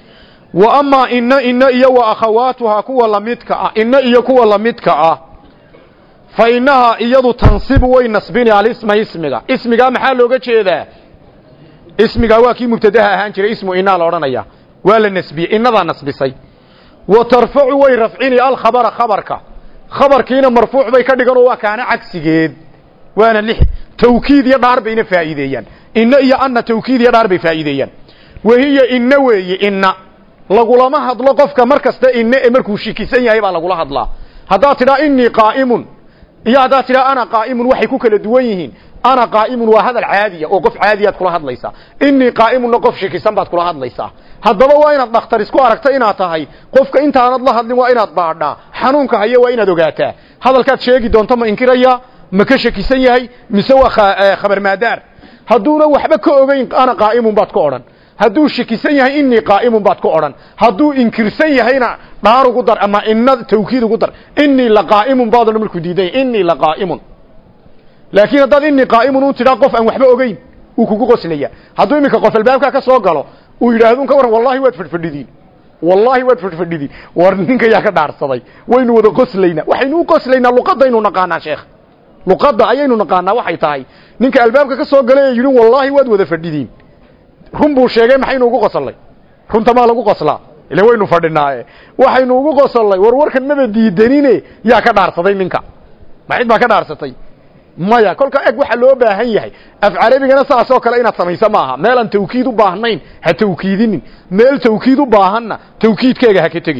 wa ama inna iyo wa akhawaatuha kuwa lamidka inna iyo kuwa lamidka fa innaha iyadu tansibu way nasbini alisma ismiga maxaa looga jeedaa ismiga waa kii mubtadaha ahaan jiray ismu inna la oranaya waa la nasbiyay innada nasbisay wa tarfa'u way raf'ini al khabarkiina marfuuc bay ka dhigan oo waa kaana cagsigeed waana lix tawkiid iyo dhaar bayna faa'iideeyaan inna iyo anna tawkiid iyo dhaar bay faa'iideeyaan wahiya inna weeye inna lagulama hadlo qofka markasta inna markuu shikisan yahay baa lagula hadlaa hadaa tiraa inni qaa'imun iyo hadaa tiraa ana qaa'imun waxay ku kala duwan yihiin ana qaa'imun waa hadal caadiya oo qof caadiyaad kula hadlaysaa inni qaa'imun qof shikisan baad kula hadlaysaa haddaba waa inaad dhakhtar isku aragto inaad tahay qofka intaanad la hadlin waa inaad baadhaa xanuunka haya waa inaad ogaataa hadalkaad sheegi doonto ma inkiraya ma ka shakisan yahay mise waa khabar maadaar hadduuna waxba ka ogeyn ana qaa'imun baad ka odhan hadduu shakisan yahay inni qaa'imun baad ka odhan hadduu inkirsan yahayna dhaar ugu dar ama inna tawkiid ugu dar inni la qaa'imun baad odhan markuu diidan inni la qaa'imun laakiin haddaad inni qaa'imun u tidhaa qof aan waxba ogeyn uu kugu qoslaya hadduu iminka qof albaabkaa ka soo galo uu yidhaahdo ka waran wallahi waad fadhfadhidiin war ninka yaa ka dhaarsaday waynu wada qoslaynaa waxaynu u qoslaynaa luqadaynu naqaanaa sheekh luqadda ayaynu naqaanaa waxay tahay ninka albaabka ka soo galay ee yidhi wallahi waad wada fadhidiin run buu sheegay maxaynu ugu qoslay runta maa lagu qoslaa ile waynu fadhinaaye waxaynu ugu qoslay warkan maba diidanine yaa ka dhaarsaday ninka maxid baa ka dhaarsatay maya kolka eg waxa loo baahan yahay af carabigana saas oo kale inaad samayso maaha meel aan tawkiid u baahnayn ha tawkiidinin meel tawkiid u baahanna tawkiidkeega ha ka tagin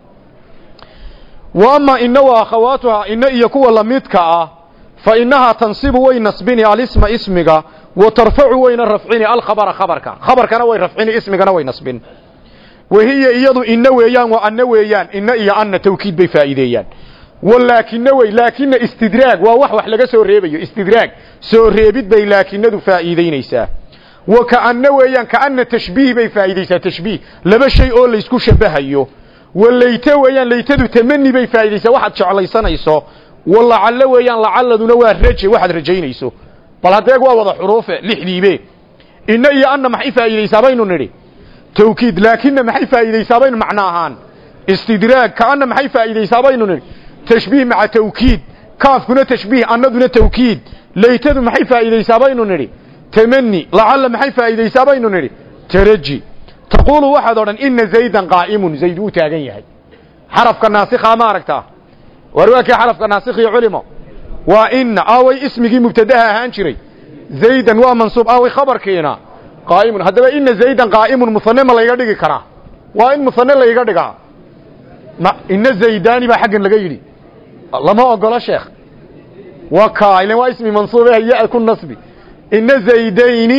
wa ama inna wa akhawaatuha inna iyo kuwa lamidka fa innaha tansibu way nasbini alisma ismiga wa tarfa'u wayna raf'ini khabarkana way raf'ini ismigana way nasbin wahiya iyadu inna weeyaan wa anna weeyaan inna iyo anna tawkiid bay faa'iideeyaan laakiin istidraag waa wax laga soo reebayo istidraag soo reebid bay laakinadu faa'iideynaysaa wa kaanna weeyaan kaanna tashbiih bay faa'iideysaa tashbiih laba shay oo la isku shabahayo walayta weeyaan laytadu tamani bay faa'iideysaa waxaad jeclaysanayso walacalla weeyaan lacalladuna waa raje waxaad rajaynayso bal hadeeg waa wada xuruufe lixdiibe inna iyo anna maxay faa'iideysaa baynu nidhi tawkiid laakinna maxay faa'iideysaa baynu macna ahaan istidraag kaanna maxay faa'iideysaa baynu nidhi تشبيه مع توكيد كاف كنا تشبيه أندنا توكيد ليتد محي فائدة سابين نري تمني لعل محي فائدة سابين نري ترجي تقول واحد إن زيدا قائم زيدو تاغيه حرف كالناسخة ما ركته ورواك حرف كالناسخة علمه وإن آوي اسمك مبتداها هانشري زيدا ومنصوب آوي خبر كينا قائم هذا إن زيدا قائم مصنم لا يقدق كرا وإن مصنم لا يقدق ما إن زيداني بحق لغيري الله ما أقول شيخ وكائن واسمي منصوبه يكون نصبي إن زيدين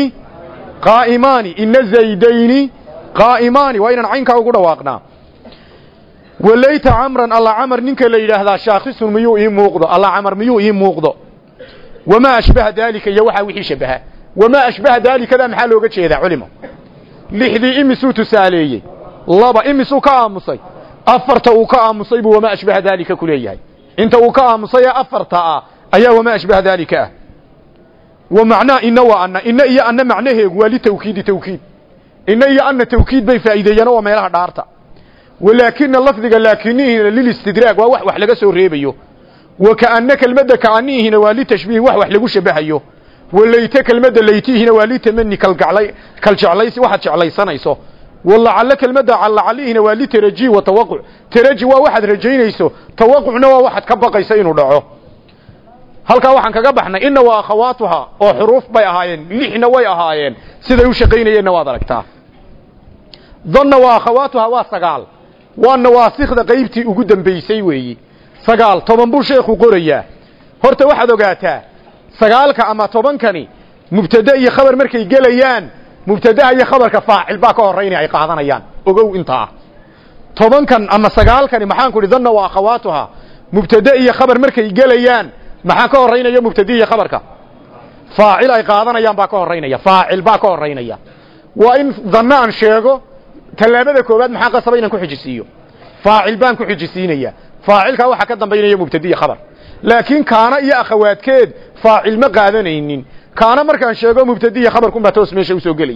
قائمان وإن عينك أقول واقنا وليت عمرا الله عمر ننك الليلة هذا شاخص ميو موقض الله عمر ميو موقض وما أشبه ذلك يوحى وحي شبهه وما أشبه ذلك ذا محله قد شيء ذا علمه لحذي إمسو تساليه لابا إمسو كامصي أفرت وكامصيب وما أشبه ذلك كليه انت وكامصي أفرت أيا وما أشبه ذلك ومعنى إن وأن إن إيا أن معناه والي توكيد إن إيا أن توكيد بي فائدينا وما يلها دارتا ولكن اللفظ لكنه للاستدراك ووح لغا سو ريبيو وكأنك المدى كأنيه نوالي تشبيه وح لغو شبهيو وليتك المدى ليتيه نوالي تمني كالجعليس واحد جعليسانيسو والله علك المدى عليه نوالي ترجي وتوقع ترجي واحد رجينيسو توقعنا واحد كبقيسين ودعو halka waxaan kaga baxnay inna waa akhawaatuha oo xuruuf bay ahaayeen lixna way ahaayeen sida uu shaqeynayeen waad aragtaa dhanna waa akhawaatuha waa sagaal waana waasikhda qaybtii ugu dambeysay weeyi sagaal toban buu sheekhu qorayaa horta waxaad ogaataa sagaalka ama tobankani mubtada iyo khabar markay galayaan mubtada iyo khabarka faacil baa ka horeynay ay qaadanayaan ogow intaa tobankan ama sagaalkani maxaan ku dhanna waa akhawaatuha mubtada iyo khabar markay galayaan maxaa ka horeynaya mubtadiya khabarka faacil ay qaadanayaan baa ka horeynaya faacil baa ka horeynaya waa in dhanaan sheego talaabada koobaad maxaa qasabay inaan ku xijisiyo faacil baan ku xijisiinaya faacilka waxa ka dambeynaya mubtadiya khabar laakiin kaana iyo akhawaadkeed faacil ma qaadanaynin kaana markaan sheego mubtadiya khabarku ma toos meesha u soo galiyay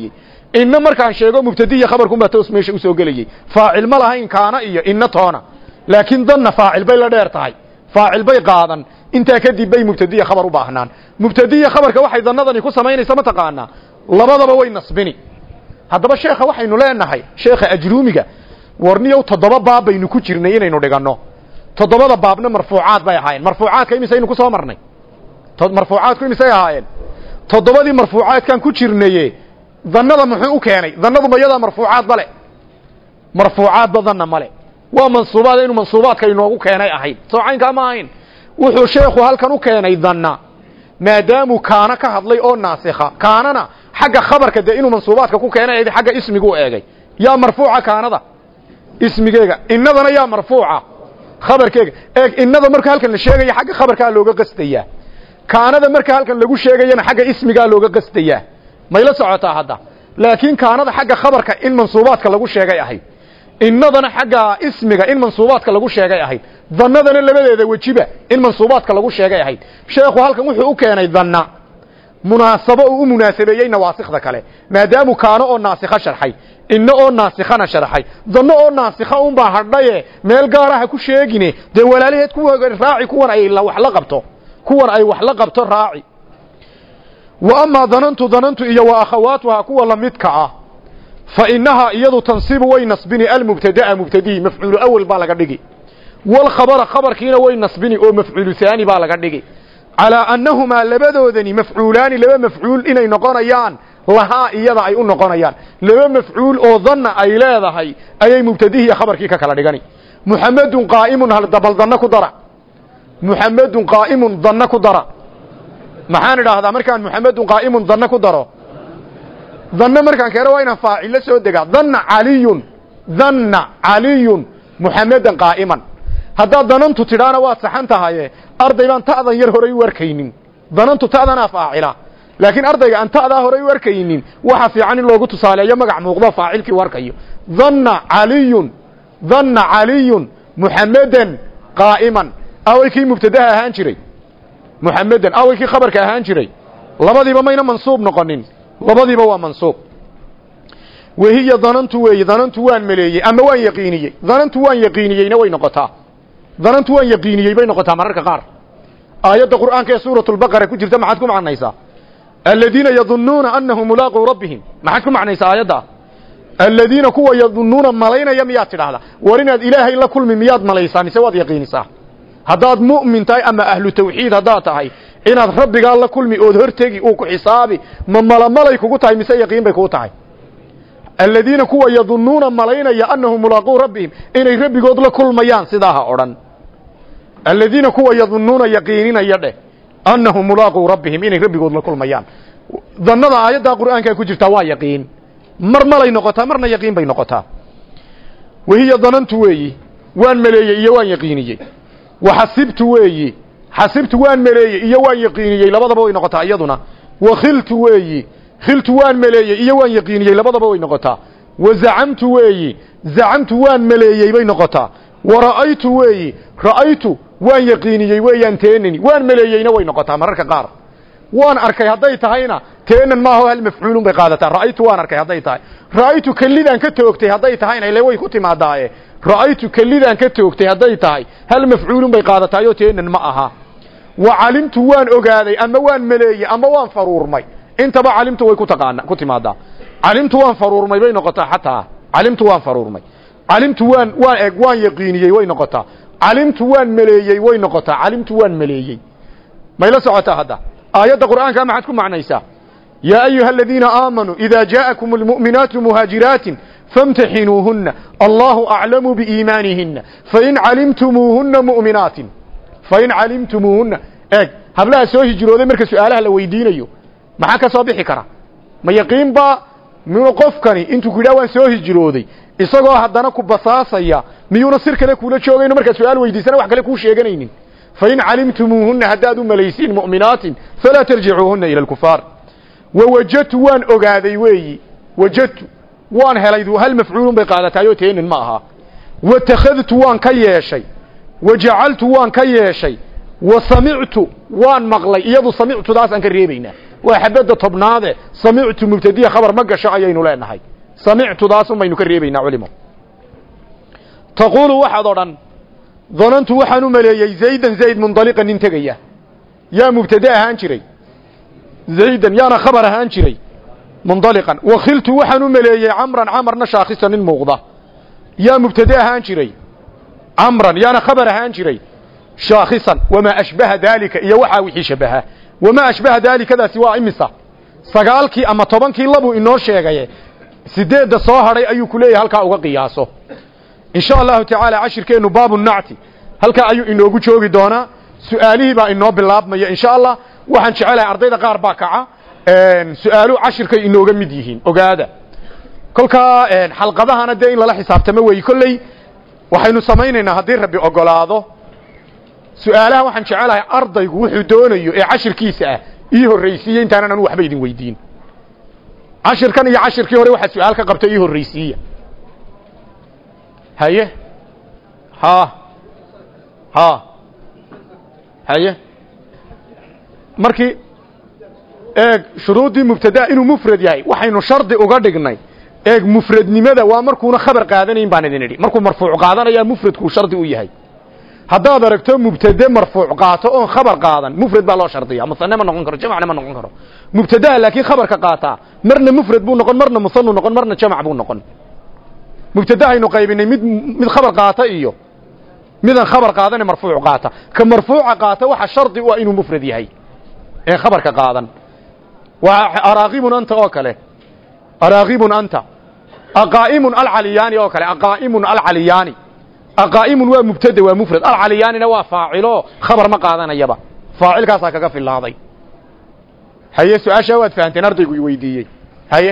inna markaan sheego mubtadiya khabarku ma toos meesha u soo gelayay faacil ma lahayn kaana iyo inna toona laakiin danna faacil bay la dheer tahay faacil bay qaadan inta kadib bay mubtadiya khabar u baahnaan mubtadiya khabarka waxay dannadani ku samaynaysaa ma taqaana labadaba way nasbini haddaba sheekha waxaynu leenahay sheekha ajruumiga warniyow 7 baab baynu ku jirnay inaynu dhiganno 7 baabna marfuucaad bay ahaayeen marfuucaadka imisaynu ku soo marnay marfuucaadku imisay ahaayeen 7 marfuucaadkan ku jirnaye dannada muxuu u keenay dannadu mayada marfuucaad bale marfuucaad badanna male waa mansuubaad inuu mansuubaadka inoogu keenay ahayd soocaynka ma ahayn wuxuu sheekhu halkan u keenay danna maadaamu kaana ka hadlay oo naasikha kaanana xagga khabarka de inuu mansuubaadka ku keenay xagga ismigu eegay yaa marfuuca kaanada ismigeega innadana yaa marfuuca khabarkeega eeg innada marka halkan la sheegayo xagga khabarka looga qastaya kaanada marka halkan lagu sheegayana xagga ismiga looga qastaya ma ila socotaa hadda laakiin kaanada xagga khabarka in mansuubaadka lagu sheegay ahayd innadana xagga ismiga in mansuubaadka lagu sheegay ahayd dannadana labadeeda wajiba in mansuubaadka lagu sheegay ahayd sheekhu halkan wuxuu u keenay danna munaasabo uu munaasabeeyay nawaasikhda kale maadaamu kaano oo naasikha sharxay inna oo naasikhana sharxay danna oo naasikha un baa hadhaye meel gaar ah ku sheegine de walaalaheed kuwa raaci kuwan ay wax la qabto raaci wa amma dhanantu iyo wa akhawaatuha kuwa lamidka ah fa innaha iyadu tansibu way nasbini almubtadaa mubtadii mafcuul awwal baa laga dhigi wal khabarkiina way nasbini oo mafcuul thani baa laga dhigi ala annahuma labadoodani mafcuulaani laba mafcuul inay noqonayaan laha iyada ay u noqonayaan laba mafcuul oo dhanna ay leedahay ayay mubtadihi khabarkii ka kala dhigani muhammadun qaa'imun hal dabal dhanna ku dara muhammadun qaa'imun dhanna ku dara maxaan idhaahdaa markaan muhammadun qaa'imun dhanna ku daro dhanna markaan keeno waa inaan faacil la soo degaa dhanna caliyun muhammadan qaa'iman haddaad danantu tidhaana waad saxan tahaye arday baan ta'dan yar horay u arkaynin danantu ta'danaa faacila laakiin ardayga aan ta'daa horay u arkaynin waxa fiican in loogu tusaaleeyo magac muuqdo faacilkii u arkayo dhanna caliyun muhammadan qaa'iman awaykii mubtadaha ahaan jiray muhammadan awaykii khabarka ahaan jiray labadiiba mayna mansuub noqonin labadiiba waa mansuub wahiya dhanantu waan maleeyey ama waan yaqiiniyey dhanantu waan yaqiiniyeyna way noqotaa dhanantu waan yaqiiniyey bay noqotaa mararka qaar aayadda qur'aanka ee suuratul baqara ku jirta maxaad ku macnaysaa alladina yadhunnuuna annahum mulaaqu rabbihim maxaad ku macnaysaa aayadda alladina kuwa yadhunnuuna malaynaya miyaad tidhaahdaa war inaad ilaahay la kulmi miyaad malaysaa mise waad yaqiinisaa haddaad mu'min tahay ama ahlu tawxiid haddaad tahay inaad rabbigaa la kulmi ood hortegi uu ku xisaabi ma malamalay kugu tahay mise yaqiin bay kugu tahay alladina kuwa yadhunnuuna malaynaya annahum mulaaqu rabbihim inay rabbigood la kulmayaan sidaaha odhan alladina kuwa yadhunnuuna yaqiininaya dheh annahum mulaaqu rabbihim inay rabbigood la kulmayaan dannada aayadda qur'aanka ku jirta waa yaqiin mar malay noqotaa marna yaqiin bay noqotaa wahiya dhanantu weeyi waan maleeyey iyo waan yaqiiniyey waxasibtu weeyi xasibtu waan maleeyey iyo waan yaqiiniyey labadaba way noqotaa iyaduna wakhiltu weeyi khiltu waan maleeyey iyo waan yaqiiniyey labadaba way noqotaa wazacamtu weeyi zacamtu waan maleeyey bay noqotaa wara'aytu weeyi ra'aytu waan yaqiiniyey weeyaan teenani waan maleeyeyna way noqotaa mararka qaar waan arkay hadday tahayna teenan maaho hal mafcuulun bay qaadataa ra'aytu waan arkay hadday tahay ra'aytu kalidaan ka toogtay hadday tahayna ile way ku timaadaaye ra'aytu kalidaan ka toogtay hadday tahay hal mafcuulun bay qaadataayoo teenan ma aha wa calimtu waan ogaaday ama waan maleeyey ama waan faruurmay intaba calimtu way ku timaadaa calimtu waan faruurmay bay noqotaa xataa calimtu waan faruurmay calimtu waan yaqiiniyey way noqotaa calimtu waan maleeyey way noqotaa calimtu waan maleeyey mayla socotaa hadda aayadda qur'aanka maxaad ku macnaysaa yaa ayuha aladiina aamanuu idaa jaa'akum almu'minaatu muhaajiraatin famtaxinuuhunna allahu aclamu biiimaanihinna fain calimtumuuhunna mu'minaatin fain calimtumuuhunna eeg hablaha soo hijrooday marka su'aalaha la weydiinayo maxaa ka soo bixi kara ma yaqiin baa miyuu qofkani intuu ku yidhaha waan soo hijrooday isagoo haddana ku basaasaya miyuuna sir kale kula joogayno markaad su'aal weydiisana wax kale kuu sheeganaynin fain calimtumuuhunna haddaad u malaysiin mu'minaatin falaa tarjicuuhunna ila alkufaar wawajadtu waan ogaaday weeyi wajadtu waan helay hal mafcuulun bay qaadataayoo teenin ma aha watakhadtu waan ka yeeshay wajacaltu waan ka yeeshay wasamictu وان مقلي يدو سمعت داس أنك ريبينا وحبدا طبناده سمعت مبتدية خبر مقشع أيين لنا هاي سمعت داس ما ينكريبينا علمه تقول وحضرا ظننت وحنو مليي زيدا زيد منطلقا انتقيا يا مبتدأ هانشري زيدا يانا خبر هانشري منطلقا وخلت وحنو مليي عمرا شاخصا المغضى يا مبتدأ هانشري عمرا يانا خبر هانشري شاخصا وما أشبه ذلك يا وحاوحي شبهه وما أشبه ذلك ذا سواء إمسا سقالكي أما طبانكي لبو إنور شيغاية سيديد صاهري أيو كليه هلكا أوغا قياسو إن شاء الله تعالى عشر كأنه باب النعتي هلكا أيو إنو قوشوغي دونا سؤاليه با إنو باللاب ميا إن شاء الله وحن شعالي عرضي دا قار باكعا سؤالو عشر كأنه إنو قمديهين أوغادا كلكا حلقة هانا دين للا حساب تموي كلي وحينو سمينينا هدير ربي أقلاده سؤالها وحن شعالي أرضي وحو دونيو عشر كيسة إيهو الرئيسية انتانا نوح بيدين ويدين عشر كان يا عشر كيوري واحد سؤالك قبت إيهو الرئيسية هايه ها هايه markii shuruudii mubtada inuu mufrad yahay waxaynu shardi uga dhignay mufradnimada waa markuuna khabar qaadanayn baan idin idhi markuu marfuuc qaadanaya mufradku shardi u yahay haddaad aragto mubtada marfuuc qaato oo khabar qaadan mufrad baa loo shardiyaa musanna ma noqon karo jamacna ma noqon karo mubtada laakiin khabarka qaata marna mufrad buu noqon marna musanna noqon marna jamac buu noqon مبتدا aynu qaybinay mid khabar qaata iyo midan khabar qaadana marfuuc qaata ka marfuuca qaata waxa shardi waa inuu mufrad yahay ee khabarka qaadan wa araaqibun anta oo kale araaqibun anta aqaimun alcaliyani oo kale aqaimun alcaliyani aqaimun waa mubtada waa mufrad alcaliyani waa faacilo khabar ma qaadanayaba faacilkaas kaga filaaday haye su'aasha waad fahanteen ardaygu weydiiyay haye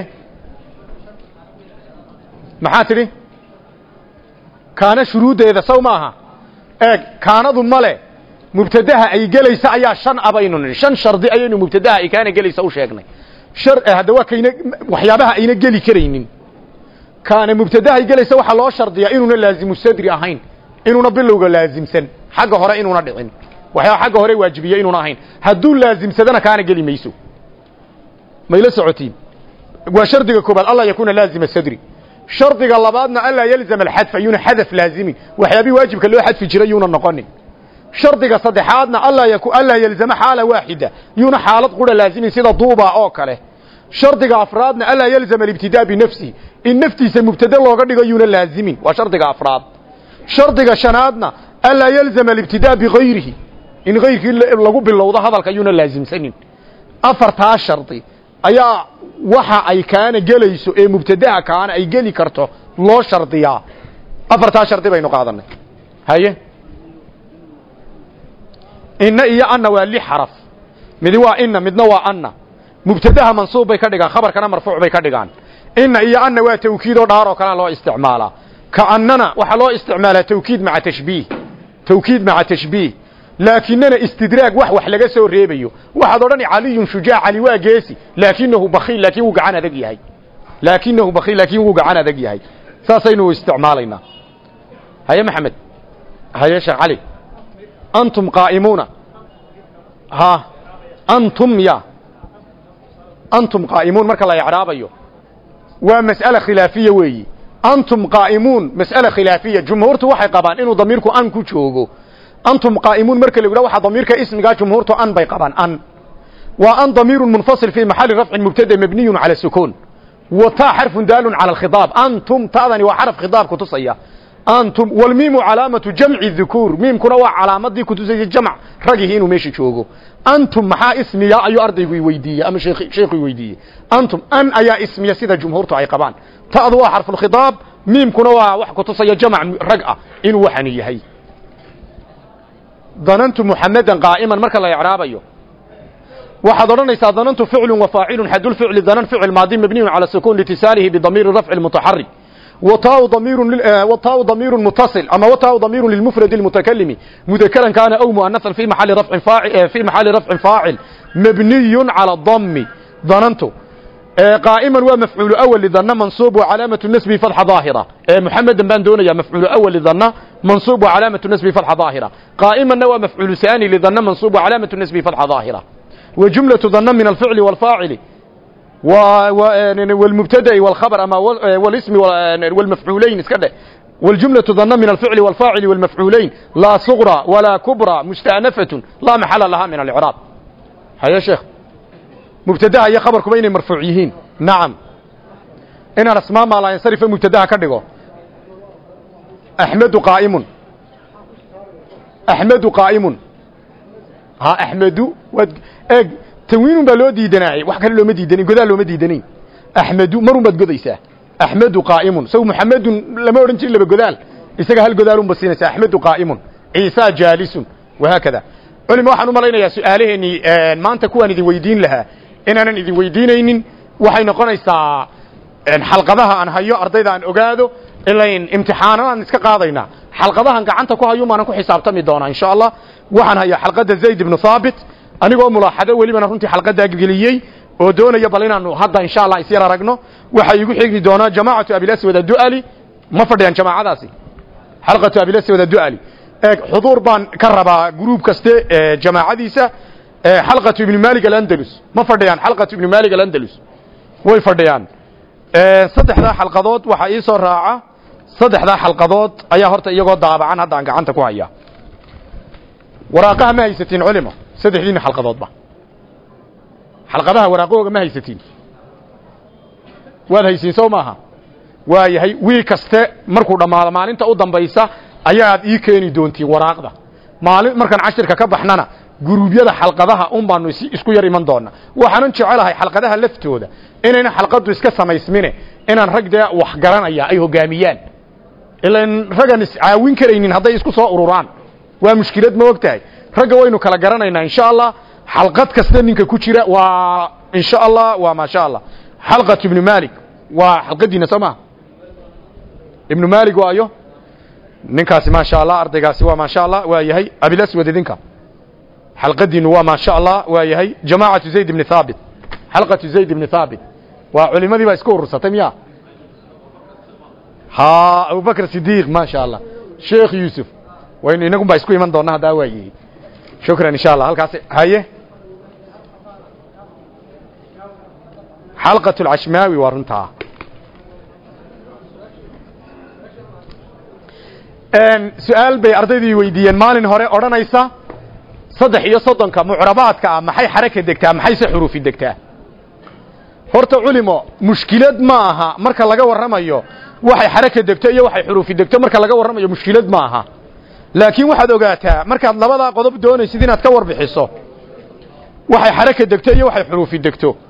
maxaatiri kaana shuruudeeda saw maaha kaanadu male mubtadaha ay gelaysa ayaa shan abaynu shan shardi ayaynu mubtadaha ay kaana gelaysa u sheegnay hada waa kayna waxyaabaha ayna geli kareynin kaana mubtadaha ay gelaysa waxa loo shardiyaa inuuna laazimu sadri ahayn inuuna bilowga laazimsan xagga hore inuuna dhicin waxa xagga hore waajibiya inuuna ahayn hadduu laazimsadana kaana geli mayso mayla socotiin waa shardiga koobaad allah yakuna laazima sadri shardiga labaadna alla yalzam alhadf ayuna hadaf laazimi waxyaabi waajibka loo hadfi jiray yuna noqonin shardiga saddexaadna alla yalzama xaala waahida yuna xaalad qura laazimi sida duuba oo kale shardiga afraadna alla yalzam alibtidaa bi nafsi in naftiisa mubtada looga dhigo yuna laazimin waa shardiga afraad shardiga shanaadna alla yalzam alibtidaa bi ghayrihi in ghayrkii lagu bilowdo hadalka yuna laazimsanin afartaa shardi ayaa waxa ay kaana gelayso ee mubtadaha kaana ay geli karto loo shardiyaa afartaa shardi baynu qaadanay haye inna iyo anna waa li xaraf mid waa inna midna waa anna mubtadaha mansuub bay ka dhigaan khabarkana marfuuc bay ka dhigaan inna iyo anna waa tawkiid oo dhaar oo kala loo isticmaalaa ka annana waxa loo isticmaalaa tawkiid maca tashbiih لكننا استدراك wax laga soo reebayo waxaad oran Ali shujaa Ali waa geesi laakinahu bakhil laakin uu gacan adag yahay saasaynu isticmaalayna haya maxamed haya sheekh Ali antum qaa'imuna ha antum qaa'imun marka la i'raabayo waa mas'ala khilaafiya weeyi antum qaa'imun mas'ala khilaafiya jumhuurtu waxay qabaan inuu damiirku an ku joogo أنتم قائمون مركز اللي يقولوا واحد ضميرك اسم جاء جمهورته أن بيقبان أن وأن ضمير منفصل في محل رفع مبتدأ مبني على السكون وتا حرف دال على الخطاب أنتم تأذني وحرف خطاب كتصيا أنتم والميم علامة جمع الذكور ميم كنوا علامة دي كتصيا الجمع رجهين وماشي شوقه أنتم محا اسم يا أي أرضي ويدية أما شيخ ويدية أنتم أن أي اسم يا سيدة جمهورته عقبان تأذوا حرف الخطاب ميم كنوا وحكو تصيا جمع رجأة إن وحني هي ظننت محمدا قائما مركا لا يعرابيو وحضرنا ظننت فعل وفاعل حد الفعل ظنن فعل ماضي مبني على السكون لاتصاله بضمير الرفع المتحرك وطاء ضمير متصل اما وطاء ضمير للمفرد المتكلم مذكرا كان او مؤنثا في محل رفع فاعل مبني على الضم ظننت قائما ومفعول أول لظن منصوب وعلامة النسب فتحة ظاهرة محمد بن دونيا مفعول أول لظن منصوب وعلامة النسب فتحة ظاهرة قائما ومفعول ثاني لظن منصوب وعلامة النسب فتحة ظاهرة وجملة ظن من الفعل والفاعل والمبتدأ والخبر أما والاسم والمفعولين اسكده والجملة ظن من الفعل والفاعل والمفعولين لا صغرى ولا كبرى مستأنفة لا محل لها من الإعراب هيا شيخ مبتدأ هي خبركم بين مرفوعيين نعم إن الأسماء ما لا ينصرف مبتدأ كدغو أحمد قائم أحمد قائم ها أحمد تنوين بلو ديدناي wax kale loo ma diidanin godaal loo ma diidanin Ahmadu marun bad godaysaa Ahmadu qaa'imun saw Muhammad lama oran jirin laba godaal isaga hal godaal un basiinaysa Ahmadu qaa'imun Isa jaalisun وهكذا culimo waxaan u malaynayaa su'aalaheeni maanta kuwan idin weydiin lahaa inaanan idin weydiinaynin waxay noqonaysaa xalqadaha aan hayo ardayda aan ogaado ilaa imtixaanaan iska qaadayna xalqadahan gacanta ku hayo maanan ku xisaabtami doona insha Allah waxaan hayaa xalqada Zayd ibn Thabit anigoo mulaaxado waliba runtii xalqada geliyay oo doonaya bal inaanu hadda insha Allah isir aragno waxa igu xigni doona jamaacatu Abi Aswad ad-Du'ali ma fadhiyaan jamaacadaasi xalqatu Abi Aswad ad-Du'ali xuduur baan ka rabaa group kaste jamaacadiisa xalqatu Ibn Malik al-Andalus ma fadhiyaan xalqatu Ibn Malik al-Andalus way fadhiyaan saddexda xalqadood waxa ii soo raaca saddexda xalqadood ayaa horta iyagoo daabacan hadda aan gacanta ku hayaa waraaqaha ma haysatiin culimo saddexdiina xalqadoodba xalqadaha waraaqooga ma haysatiin waad haysiin soo maaha waa yahay wiil kaste markuu dhamaado maalinta u dambaysa ayaad ii keeni doontiin waraaqda maalin markaan cashirka ka baxnana guruubyada xalqadaha baanu isku yar iman doona waxaan jecelahay xalqadaha laftooda inayna xalqadu iska samaysmine inaan ragda wax garanaya ay hogaamiyaan ilaan ragan is caawin kareynin haday isku soo ururaan waa mushkilad ma ogtahay ragga waynu kala garanaynaa insha Allah xalqad kasta ninka ku jira waa insha Allah waa ma sha Allah xalqat ibn Malik waa xalqadiina sama ibn Malik waayo ninkaasi ma sha Allah ardaygaasi waa ma sha Allah waa yahay Abi Aswad idinka xalqadiinu waa ma sha Allah waa yahay jamaacatu Zayd ibn Thabit xalqatu Zayd ibn Thabit waa culimadii baa isku urursatay miya ha Abu Bakr Siddiq ma sha Allah Sheikh Yusuf waynu inagu baa isku iman doonaa hadaa waayay shukran insha Allah halkaas haye حلقة العشماوي ورنتها سؤال بي أرددي ويديان مالين هوري أورانيسا صدح iyo soddonka mucrabaadka maxay xaraka degtaa maxay si xuruuf degtaa horta culimo mushkilad ma aha marka laga waramayo waxay xaraka degto iyo waxay xuruuf degto marka laga waramayo mushkilad ma aha laakiin waxaad ogaataa markaad labada qodob doonaysid inaad ka warbixiso waxay xaraka degto iyo waxay xuruuf degto